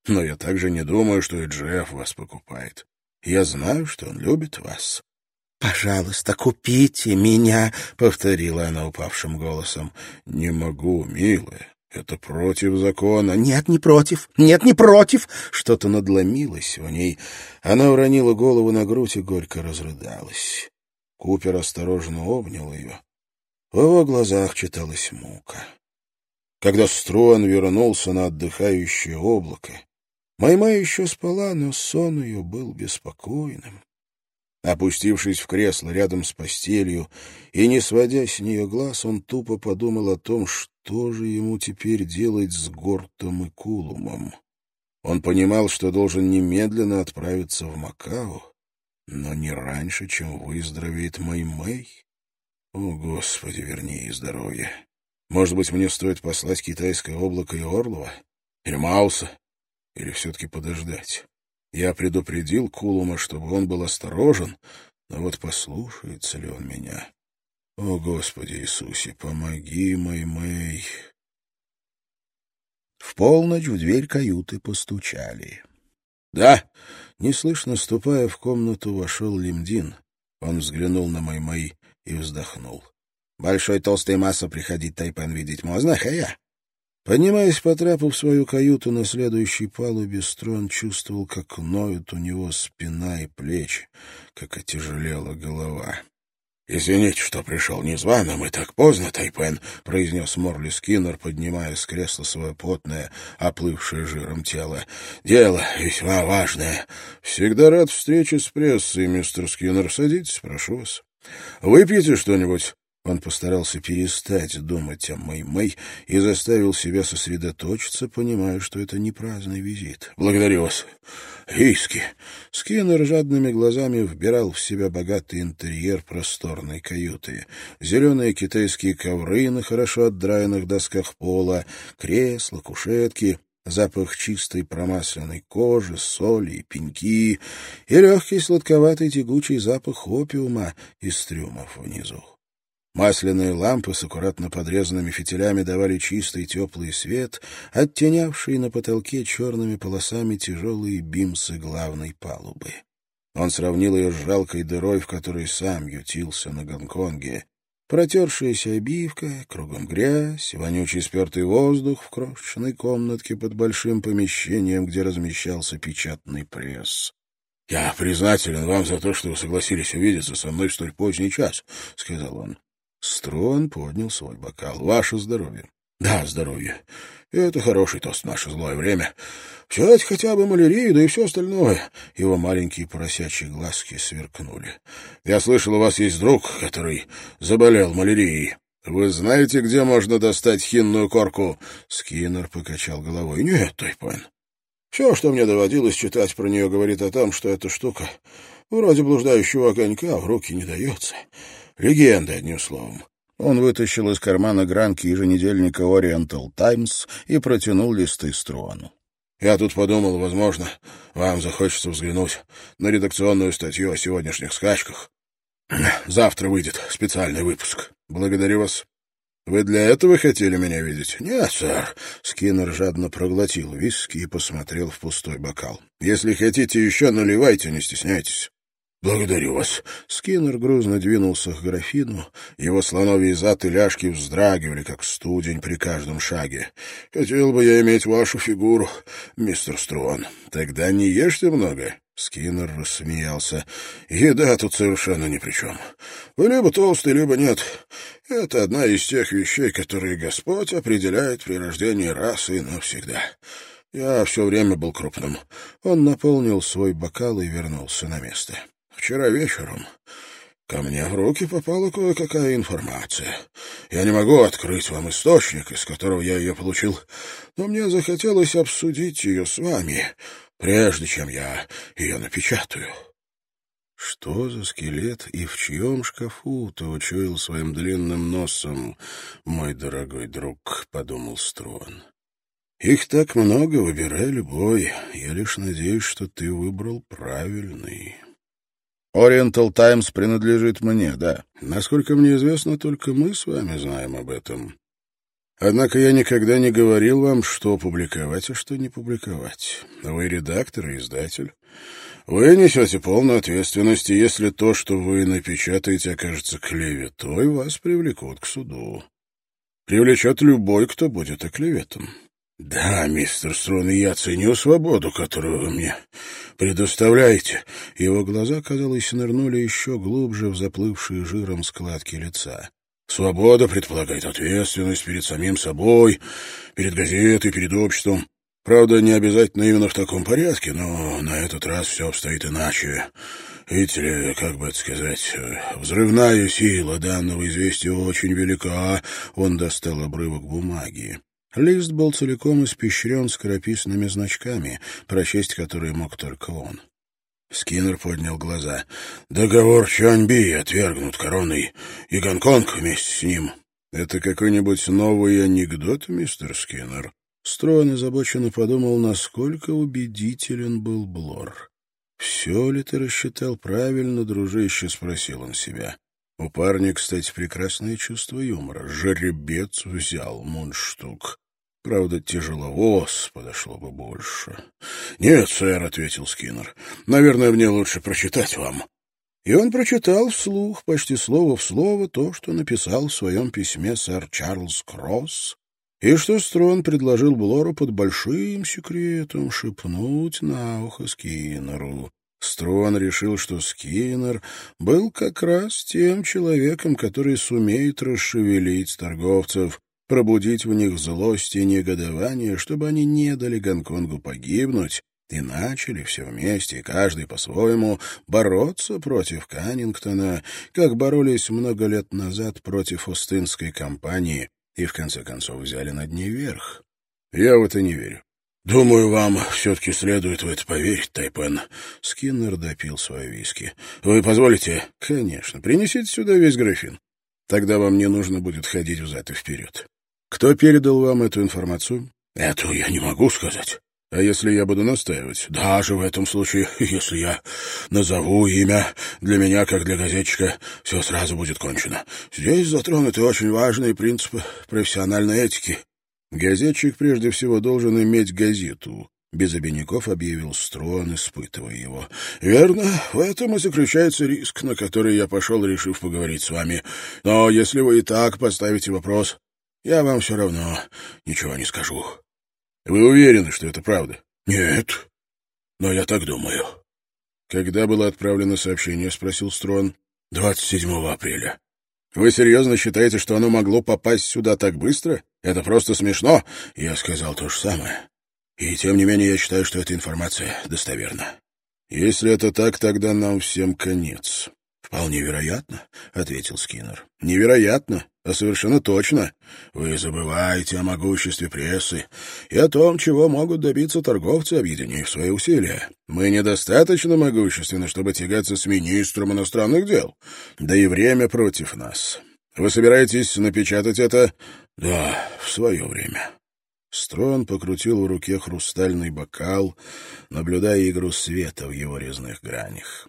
[SPEAKER 1] Но я также не думаю, что и Джефф вас покупает. Я знаю, что он любит вас». «Пожалуйста, купите меня», — повторила она упавшим голосом. «Не могу, милая. Это против закона». «Нет, не против. Нет, не против». Что-то надломилось в ней. Она уронила голову на грудь и горько разрыдалась. Купер осторожно обнял ее. В его глазах читалась мука. Когда Струан вернулся на отдыхающее облако, Май-Май еще спала, но сон ее был беспокойным. Опустившись в кресло рядом с постелью и не сводя с нее глаз, он тупо подумал о том, что же ему теперь делать с Гортом и Кулумом. Он понимал, что должен немедленно отправиться в Макао, но не раньше, чем выздоровеет Май-Май. О, Господи, верни ей здоровье. Может быть, мне стоит послать китайское облако и Орлова? Или Мауса? Или все-таки подождать? Я предупредил Кулума, чтобы он был осторожен, но вот послушается ли он меня? О, Господи Иисусе, помоги, Май-Май. В полночь в дверь каюты постучали. «Да!» — неслышно ступая в комнату, вошел Лимдин. Он взглянул на Май-Май и вздохнул. «Большой толстый масса приходить Тайпен видеть можно, хая?» Поднимаясь по трапу в свою каюту на следующей палубе, Строн чувствовал, как ноют у него спина и плечи, как отяжелела голова. «Извините, что пришел незваным и так поздно, Тайпен», — произнес Морли Скиннер, поднимая с кресла свое потное, оплывшее жиром тело. «Дело весьма важное. Всегда рад встрече с прессой, мистер Скиннер. Садитесь, прошу вас. Выпьете что-нибудь?» Он постарался перестать думать о Мэй-Мэй и заставил себя сосредоточиться, понимая, что это не праздный визит. «Благодарю вас. Виски». Скиннер жадными глазами вбирал в себя богатый интерьер просторной каюты. Зеленые китайские ковры на хорошо отдраенных досках пола, кресла, кушетки, запах чистой промасленной кожи, соли и пеньки и легкий сладковатый тягучий запах опиума из трюмов внизу. Масляные лампы с аккуратно подрезанными фитилями давали чистый теплый свет, оттенявший на потолке черными полосами тяжелые бимсы главной палубы. Он сравнил ее с жалкой дырой, в которой сам ютился на Гонконге. Протершаяся обивка, кругом грязь, вонючий спертый воздух в крошечной комнатке под большим помещением, где размещался печатный пресс. «Я признателен вам за то, что вы согласились увидеться со мной в столь поздний час», — сказал он. Строн поднял свой бокал. «Ваше здоровье». «Да, здоровье. Это хороший тост в наше злое время. Взять хотя бы малярию, да и все остальное». Его маленькие поросячьи глазки сверкнули. «Я слышал, у вас есть друг, который заболел малярией. Вы знаете, где можно достать хинную корку?» Скиннер покачал головой. «Нет, Тайпен. Все, что мне доводилось читать про нее, говорит о том, что эта штука вроде блуждающего огонька в руки не дается. Легенда, одним словом». Он вытащил из кармана гранки еженедельника «Ориентал Таймс» и протянул листы Струану. «Я тут подумал, возможно, вам захочется взглянуть на редакционную статью о сегодняшних скачках. Завтра выйдет специальный выпуск. Благодарю вас. Вы для этого хотели меня видеть?» «Нет, сэр». Скиннер жадно проглотил виски и посмотрел в пустой бокал. «Если хотите еще, наливайте, не стесняйтесь». «Благодарю вас». Скиннер грузно двинулся к графину. Его слоновьи зад и ляжки вздрагивали, как студень при каждом шаге. «Хотел бы я иметь вашу фигуру, мистер Струан». «Тогда не ешьте много». Скиннер рассмеялся. «Еда тут совершенно ни при чем. Вы либо толстый, либо нет. Это одна из тех вещей, которые Господь определяет при рождении расы навсегда. Я все время был крупным». Он наполнил свой бокал и вернулся на место. «Вчера вечером ко мне в руки попала кое-какая информация. Я не могу открыть вам источник, из которого я ее получил, но мне захотелось обсудить ее с вами, прежде чем я ее напечатаю». «Что за скелет и в чьем шкафу ты учуял своим длинным носом, мой дорогой друг?» — подумал Струан. «Их так много, выбирай любой. Я лишь надеюсь, что ты выбрал правильный». «Ориентал Таймс принадлежит мне, да. Насколько мне известно, только мы с вами знаем об этом». Однако я никогда не говорил вам, что публиковать, а что не публиковать. Вы редактор и издатель. Вы несете полную ответственность, и если то, что вы напечатаете, окажется клеветой, вас привлекут к суду. Привлечет любой, кто будет оклеветан. Да, мистер Строн, я ценю свободу, которую вы мне предоставляете. Его глаза, казалось, нырнули еще глубже в заплывшие жиром складки лица. Свобода предполагает ответственность перед самим собой, перед газетой, перед обществом. Правда, не обязательно именно в таком порядке, но на этот раз все обстоит иначе. Видите ли, как бы это сказать, взрывная сила данного известия очень велика. Он достал обрывок бумаги. Лист был целиком испещрен скорописными значками, прочесть которые мог только он. Скиннер поднял глаза. «Договор Чаньби отвергнут короной, и Гонконг вместе с ним. Это какой-нибудь новый анекдот, мистер Скиннер?» Строн озабоченно подумал, насколько убедителен был Блор. «Все ли ты рассчитал правильно, дружище?» — спросил он себя. У парня, кстати, прекрасное чувство юмора. Жеребец взял мундштук. Правда, тяжеловоз подошло бы больше. — Нет, сэр, — ответил Скиннер. — Наверное, мне лучше прочитать вам. И он прочитал вслух, почти слово в слово, то, что написал в своем письме сэр Чарльз Кросс, и что Строн предложил Блору под большим секретом шепнуть на ухо Скиннеру. Строн решил, что Скиннер был как раз тем человеком, который сумеет расшевелить торговцев, пробудить в них злость и негодование, чтобы они не дали Гонконгу погибнуть, и начали все вместе, каждый по-своему, бороться против Каннингтона, как боролись много лет назад против Остинской компании, и в конце концов взяли над ней верх. Я в это не верю. «Думаю, вам все-таки следует в это поверить, Тайпен». Скиннер допил свое виски. «Вы позволите?» «Конечно. Принесите сюда весь графин. Тогда вам не нужно будет ходить взад и вперед. Кто передал вам эту информацию?» «Этого я не могу сказать». «А если я буду настаивать?» «Даже в этом случае, если я назову имя, для меня, как для газетчика, все сразу будет кончено. Здесь затронуты очень важные принципы профессиональной этики». «Газетчик прежде всего должен иметь газету», — без обиняков объявил Строн, испытывая его. «Верно, в этом и заключается риск, на который я пошел, решив поговорить с вами. Но если вы и так поставите вопрос, я вам все равно ничего не скажу». «Вы уверены, что это правда?» «Нет, но я так думаю». «Когда было отправлено сообщение?» — спросил Строн. 27 апреля. «Вы серьезно считаете, что оно могло попасть сюда так быстро? Это просто смешно!» Я сказал то же самое. И тем не менее я считаю, что эта информация достоверна. «Если это так, тогда нам всем конец». «Вполне вероятно», — ответил Скиннер. «Невероятно, а совершенно точно. Вы забываете о могуществе прессы и о том, чего могут добиться торговцы, объединив свои усилия. Мы недостаточно могущественны, чтобы тягаться с министром иностранных дел. Да и время против нас. Вы собираетесь напечатать это?» «Да, в свое время». Строн покрутил в руке хрустальный бокал, наблюдая игру света в его резных гранях.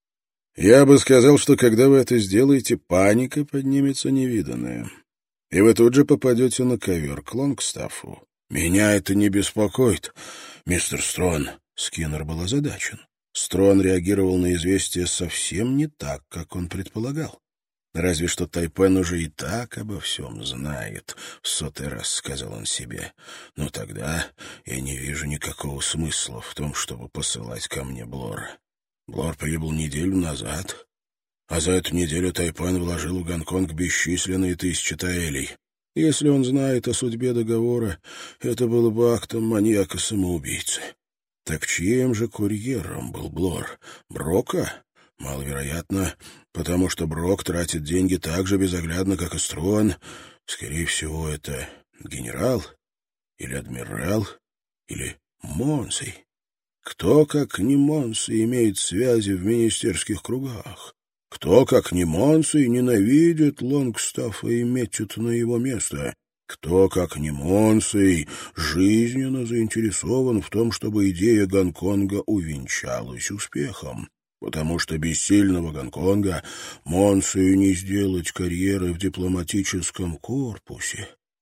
[SPEAKER 1] «Я бы сказал, что когда вы это сделаете, паника поднимется невиданная, и вы тут же попадете на ковер к Лонгстаффу. Меня это не беспокоит, мистер Строн». Скиннер был озадачен. Строн реагировал на известие совсем не так, как он предполагал. «Разве что Тайпен уже и так обо всем знает», — в 100-й раз сказал он себе. «Но тогда я не вижу никакого смысла в том, чтобы посылать ко мне Блора. Блор прибыл неделю назад, а за эту неделю Тайпен вложил в Гонконг бесчисленные тысячи таэлей. Если он знает о судьбе договора, это было бы актом маньяка-самоубийцы. Так чьим же курьером был Блор? Брока? Маловероятно, потому что Брок тратит деньги так же безоглядно, как и Строн. Скорее всего, это генерал или адмирал или Монсей. Кто, как не Монсей, имеет связи в министерских кругах? Кто, как не Монсей, ненавидит Лонгстаффа и метит на его место? Кто, как не Монсей, жизненно заинтересован в том, чтобы идея Гонконга увенчалась успехом? Потому что без сильного Гонконга Монсею не сделать карьеры в дипломатическом корпусе.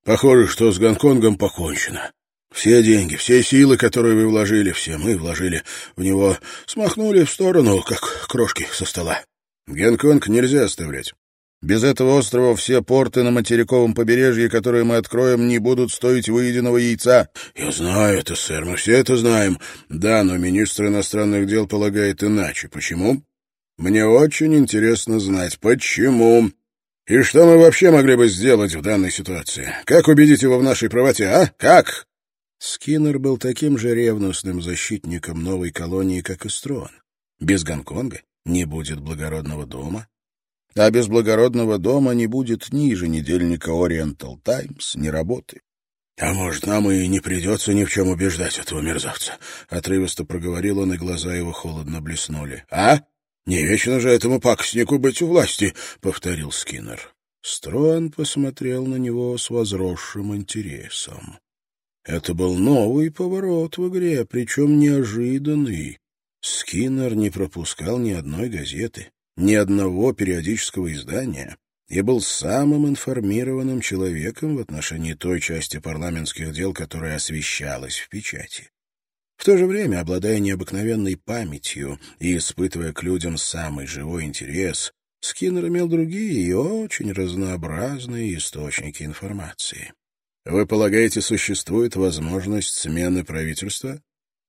[SPEAKER 1] Похоже, что с Гонконгом покончено. Все деньги, все силы, которые вы вложили, все мы вложили в него, смахнули в сторону, как крошки со стола. Гонконг нельзя оставлять. Без этого острова все порты на материковом побережье, которые мы откроем, не будут стоить выеденного яйца. Я знаю это, сэр, мы все это знаем. Да, но министр иностранных дел полагает иначе. Почему? Мне очень интересно знать, почему. И что мы вообще могли бы сделать в данной ситуации? Как убедить его в нашей правоте, а? Как? Скиннер был таким же ревностным защитником новой колонии, как и Строн. Без Гонконга не будет благородного дома, а без благородного дома не будет ни еженедельника Oriental Times, ни работы. — А может, нам и не придется ни в чем убеждать этого мерзавца? — отрывисто проговорил он, и глаза его холодно блеснули. — А? Не вечно же этому пакостнику быть у власти, — повторил Скиннер. Строн посмотрел на него с возросшим интересом. Это был новый поворот в игре, причем неожиданный. Скиннер не пропускал ни одной газеты, ни одного периодического издания и был самым информированным человеком в отношении той части парламентских дел, которая освещалась в печати. В то же время, обладая необыкновенной памятью и испытывая к людям самый живой интерес, Скиннер имел другие и очень разнообразные источники информации. Вы полагаете, существует возможность смены правительства?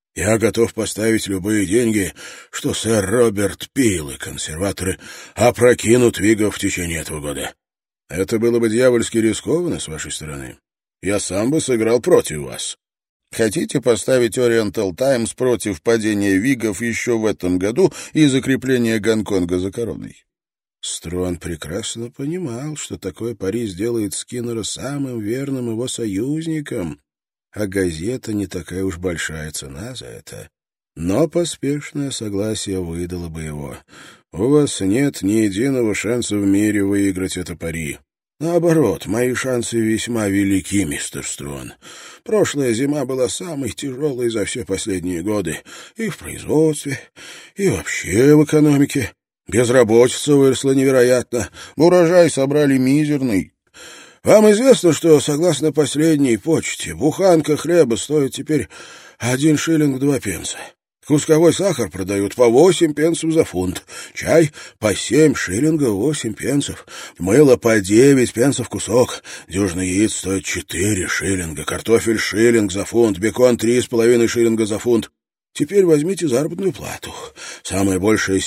[SPEAKER 1] Я готов поставить любые деньги, что сэр Роберт Пил и консерваторы опрокинут Вигов в течение этого года. Это было бы дьявольски рискованно с вашей стороны. Я сам бы сыграл против вас. Хотите поставить Oriental Times против падения Вигов еще в этом году и закрепления Гонконга за короной? Строн прекрасно понимал, что такое пари сделает Скиннера самым верным его союзником, а газета не такая уж большая цена за это. Но поспешное согласие выдало бы его. У вас нет ни единого шанса в мире выиграть это пари. Наоборот, мои шансы весьма велики, мистер Строн. Прошлая зима была самой тяжелой за все последние годы и в производстве, и вообще в экономике. Безработица выросла невероятно, урожай собрали мизерный. Вам известно, что, согласно последней почте, буханка хлеба стоит теперь 1 шиллинг 2 пенса. Кусковой сахар продают по 8 пенсов за фунт, чай по 7 шиллингов 8 пенсов, мыло по 9 пенсов кусок, дюжина яиц стоит 4 шиллинга, картофель шиллинг за фунт, бекон 3,5 шиллинга за фунт. Теперь возьмите заработную плату. Самое большее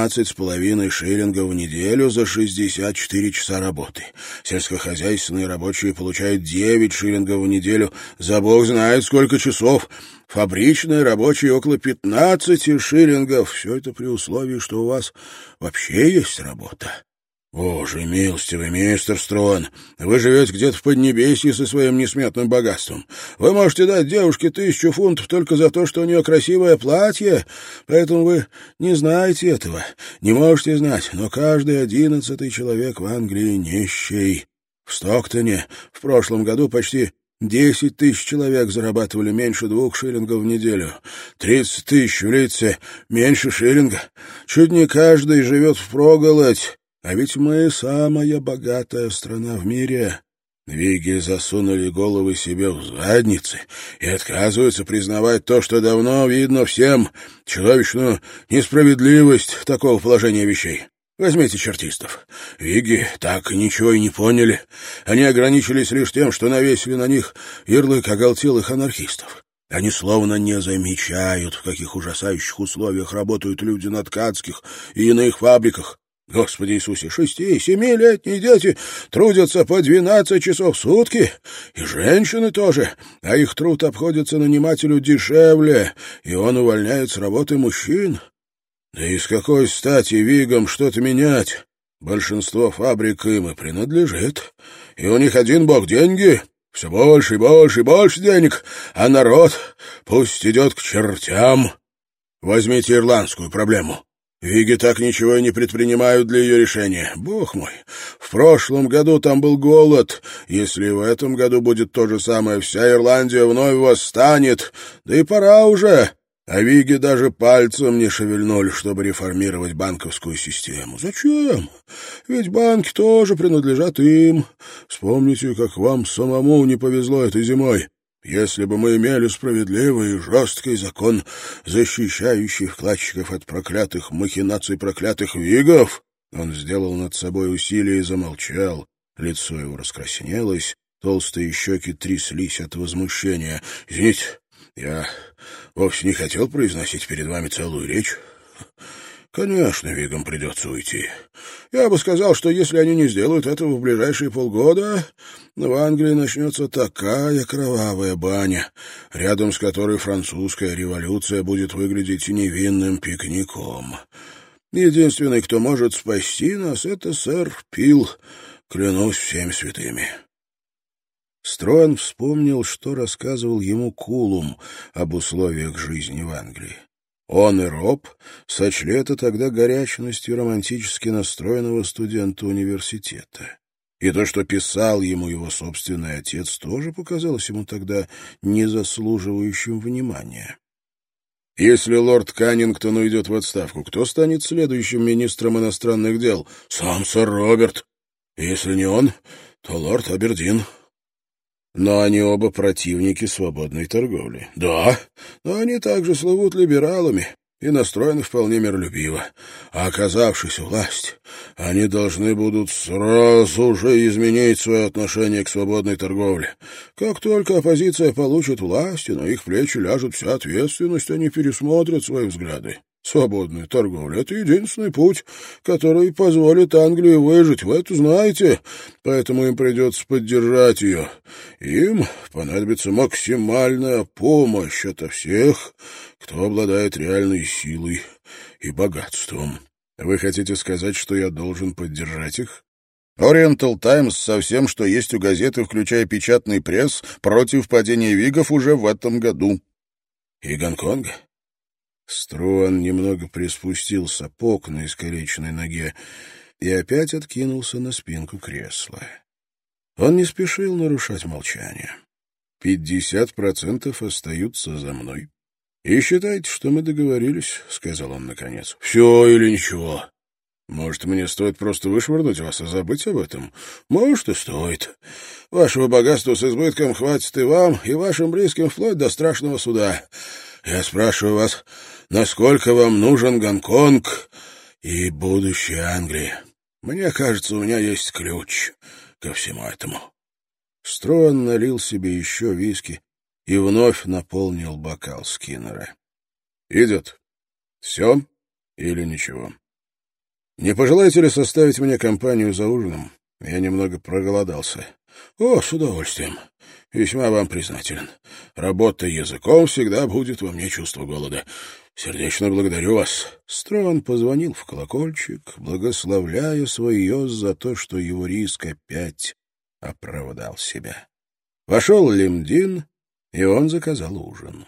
[SPEAKER 1] 17,5 шиллингов в неделю за 64 часа работы. Сельскохозяйственные рабочие получают 9 шиллингов в неделю за бог знает сколько часов. Фабричные рабочие около 15 шиллингов. Все это при условии, что у вас вообще есть работа. Боже милостивый, мистер Строн, вы живете где-то в Поднебесье со своим несметным богатством. Вы можете дать девушке 1000 фунтов только за то, что у нее красивое платье, поэтому вы не знаете этого, не можете знать, но каждый 11-й человек в Англии нищий. В Стоктоне в прошлом году почти 10 тысяч человек зарабатывали меньше 2 шиллингов в неделю. 30 тысяч в Лидсе меньше шиллинга. Чуть не каждый живет впроголодь. А ведь мы самая богатая страна в мире. Виги засунули головы себе в задницы и отказываются признавать то, что давно видно всем, чудовищную несправедливость такого положения вещей. Возьмите чертистов. Виги так ничего и не поняли. Они ограничились лишь тем, что навесили на них ярлык оголтелых анархистов. Они словно не замечают, в каких ужасающих условиях работают люди на ткацких и иных фабриках. Господи Иисусе, 6-7-летние дети трудятся по 12 часов в сутки, и женщины тоже, а их труд обходится нанимателю дешевле, и он увольняет с работы мужчин. Да и с какой стати Вигам что-то менять? Большинство фабрик им и принадлежит, и у них один бог — деньги. Все больше и больше и больше денег, а народ пусть идет к чертям. Возьмите ирландскую проблему. Виги так ничего и не предпринимают для ее решения. Бог мой, в прошлом году там был голод. Если в этом году будет то же самое, вся Ирландия вновь восстанет. Да и пора уже. А Виги даже пальцем не шевельнули, чтобы реформировать банковскую систему. Зачем? Ведь банки тоже принадлежат им. Вспомните, как вам самому не повезло этой зимой. Если бы мы имели справедливый и жесткий закон, защищающий вкладчиков от проклятых махинаций проклятых вигов...» Он сделал над собой усилие и замолчал. Лицо его раскраснелось, толстые щеки тряслись от возмущения. «Извините, я вовсе не хотел произносить перед вами целую речь. Конечно, вигам придется уйти. Я бы сказал, что если они не сделают этого в ближайшие полгода, в Англии начнется такая кровавая баня, рядом с которой французская революция будет выглядеть невинным пикником. Единственный, кто может спасти нас, — это сэр Пил, клянусь всеми святыми». Струан вспомнил, что рассказывал ему Кулум об условиях жизни в Англии. Он и Роб сочли это тогда горячностью романтически настроенного студента университета. И то, что писал ему его собственный отец, тоже показалось ему тогда незаслуживающим внимания. Если лорд Каннингтон уйдет в отставку, кто станет следующим министром иностранных дел? Сам сэр Роберт. Если не он, то лорд Абердин. Но они оба противники свободной торговли. Да, но они также слывут либералами и настроены вполне миролюбиво. А оказавшись у власти, они должны будут сразу же изменить свое отношение к свободной торговле. Как только оппозиция получит власть, и на их плечи ляжет вся ответственность, они пересмотрят свои взгляды. Свободная торговля — это единственный путь, который позволит Англии выжить, вы это знаете, поэтому им придется поддержать ее. Им понадобится максимальная помощь ото всех, кто обладает реальной силой и богатством. Вы хотите сказать, что я должен поддержать их? Oriental Times со всем, что есть у газеты, включая печатный пресс, против падения вигов уже в этом году. И Гонконга? Струан немного приспустил сапог на искалеченной ноге и опять откинулся на спинку кресла. Он не спешил нарушать молчание. 50% остаются за мной. И считайте, что мы договорились, — сказал он наконец. — Все или ничего. Может, мне стоит просто вышвырнуть вас и забыть об этом? Может, и стоит. Вашего богатства с избытком хватит и вам, и вашим близким вплоть до страшного суда. Я спрашиваю вас, насколько вам нужен Гонконг и будущее Англии? Мне кажется, у меня есть ключ ко всему этому. Струан налил себе еще виски и вновь наполнил бокал Скиннера. Идет. Все или ничего? Не пожелаете ли составить мне компанию за ужином? Я немного проголодался. О, с удовольствием. Весьма вам признателен. Работа языком всегда будет во мне чувство голода. Сердечно благодарю вас. Струан позвонил в колокольчик, благословляя свой йоз за то, что его риск опять оправдал себя. Вошел Лимдин, и он заказал ужин.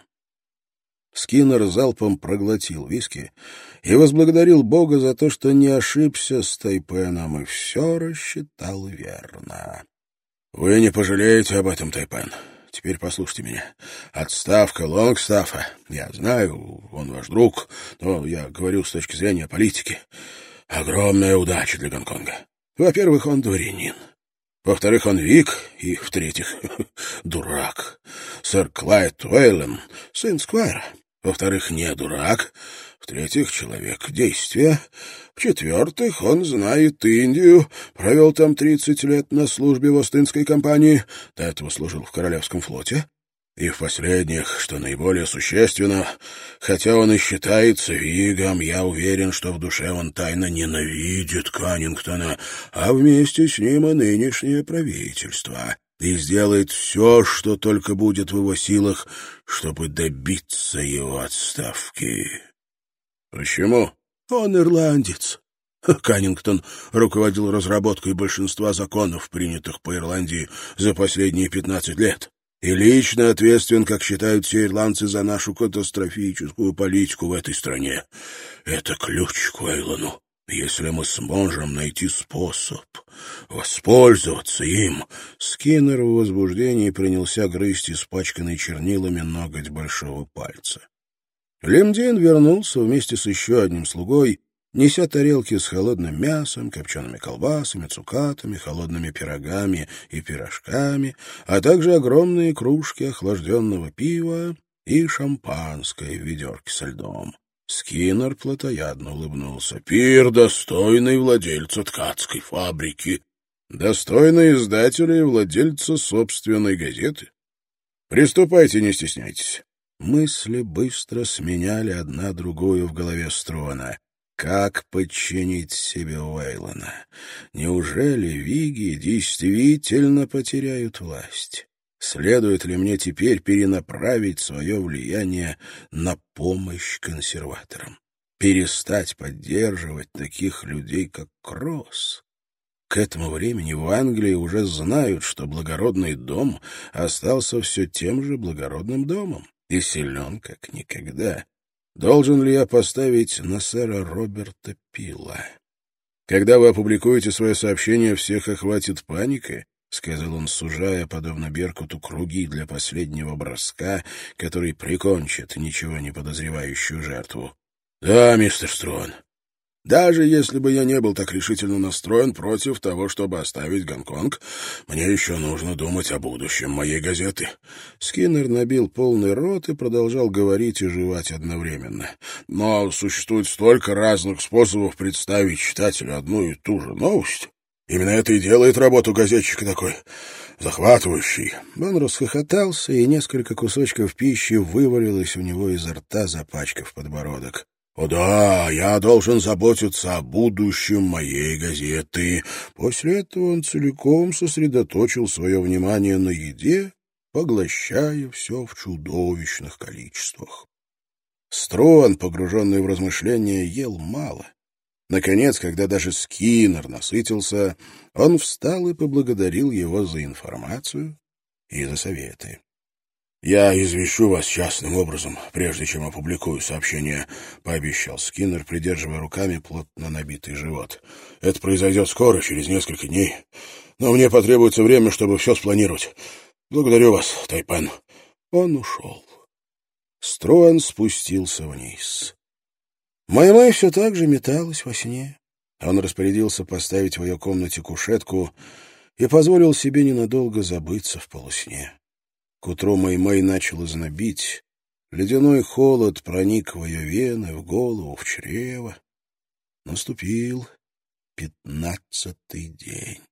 [SPEAKER 1] Скиннер залпом проглотил виски и возблагодарил Бога за то, что не ошибся с Тайпеном и все рассчитал верно. «Вы не пожалеете об этом, Тайпен. Теперь послушайте меня. Отставка Лонгстаффа. Я знаю, он ваш друг, но я говорю с точки зрения политики. Огромная удача для Гонконга. Во-первых, он дворянин. Во-вторых, он вик, и, в-третьих, дурак. Сэр Клайд Уэйлен, сын Сквайра. Во-вторых, не дурак. В-третьих, человек действия. В-четвертых, он знает Индию, провел там 30 лет на службе в Остинской компании, до этого служил в Королевском флоте. И в-последних, что наиболее существенно, хотя он и считается вигом, я уверен, что в душе он тайно ненавидит Каннингтона, а вместе с ним и нынешнее правительство, и сделает все, что только будет в его силах, чтобы добиться его отставки. Почему? Он ирландец. Каннингтон руководил разработкой большинства законов, принятых по Ирландии за последние 15 лет. И лично ответственен, как считают все ирландцы, за нашу катастрофическую политику в этой стране. Это ключ к Уэйлону. Если мы сможем найти способ воспользоваться им...» Скиннер в возбуждении принялся грызть испачканный чернилами ноготь большого пальца. Лемдин вернулся вместе с еще одним слугой, неся тарелки с холодным мясом, копчеными колбасами, цукатами, холодными пирогами и пирожками, а также огромные кружки охлажденного пива и шампанское в ведерке со льдом. Скиннер плотоядно улыбнулся. «Пир, достойный владельца ткацкой фабрики, достойный издателя и владельца собственной газеты. Приступайте, не стесняйтесь». Мысли быстро сменяли одна другую в голове Струана. Как подчинить себе Уэйлона? Неужели Виги действительно потеряют власть? Следует ли мне теперь перенаправить свое влияние на помощь консерваторам? Перестать поддерживать таких людей, как Кросс? К этому времени в Англии уже знают, что благородный дом остался все тем же благородным домом и силен как никогда. Должен ли я поставить на сэра Роберта Пила? Когда вы опубликуете свое сообщение, всех охватит паника, — сказал он, сужая, подобно Беркуту, круги для последнего броска, который прикончит ничего не подозревающую жертву. — Да, мистер Струан. Даже если бы я не был так решительно настроен против того, чтобы оставить Гонконг, мне еще нужно думать о будущем моей газеты. Скиннер набил полный рот и продолжал говорить и жевать одновременно. Но существует столько разных способов представить читателю одну и ту же новость. Именно это и делает работу газетчика такой захватывающей. Он расхохотался, и несколько кусочков пищи вывалилось у него изо рта, запачкав подбородок. «О да, я должен заботиться о будущем моей газеты». После этого он целиком сосредоточил свое внимание на еде, поглощая все в чудовищных количествах. Струан, погруженный в размышления, ел мало. Наконец, когда даже Скиннер насытился, он встал и поблагодарил его за информацию и за советы. «Я извещу вас частным образом, прежде чем опубликую сообщение», — пообещал Скиннер, придерживая руками плотно набитый живот. «Это произойдет скоро, через несколько дней. Но мне потребуется время, чтобы все спланировать. Благодарю вас, Тайпен». Он ушел. Струан спустился вниз. Май-Май все так же металась во сне. Он распорядился поставить в ее комнате кушетку и позволил себе ненадолго забыться в полусне. К утру Май-Май начал знобить. Ледяной холод проник в ее вены, в голову, в чрево. Наступил 15-й день.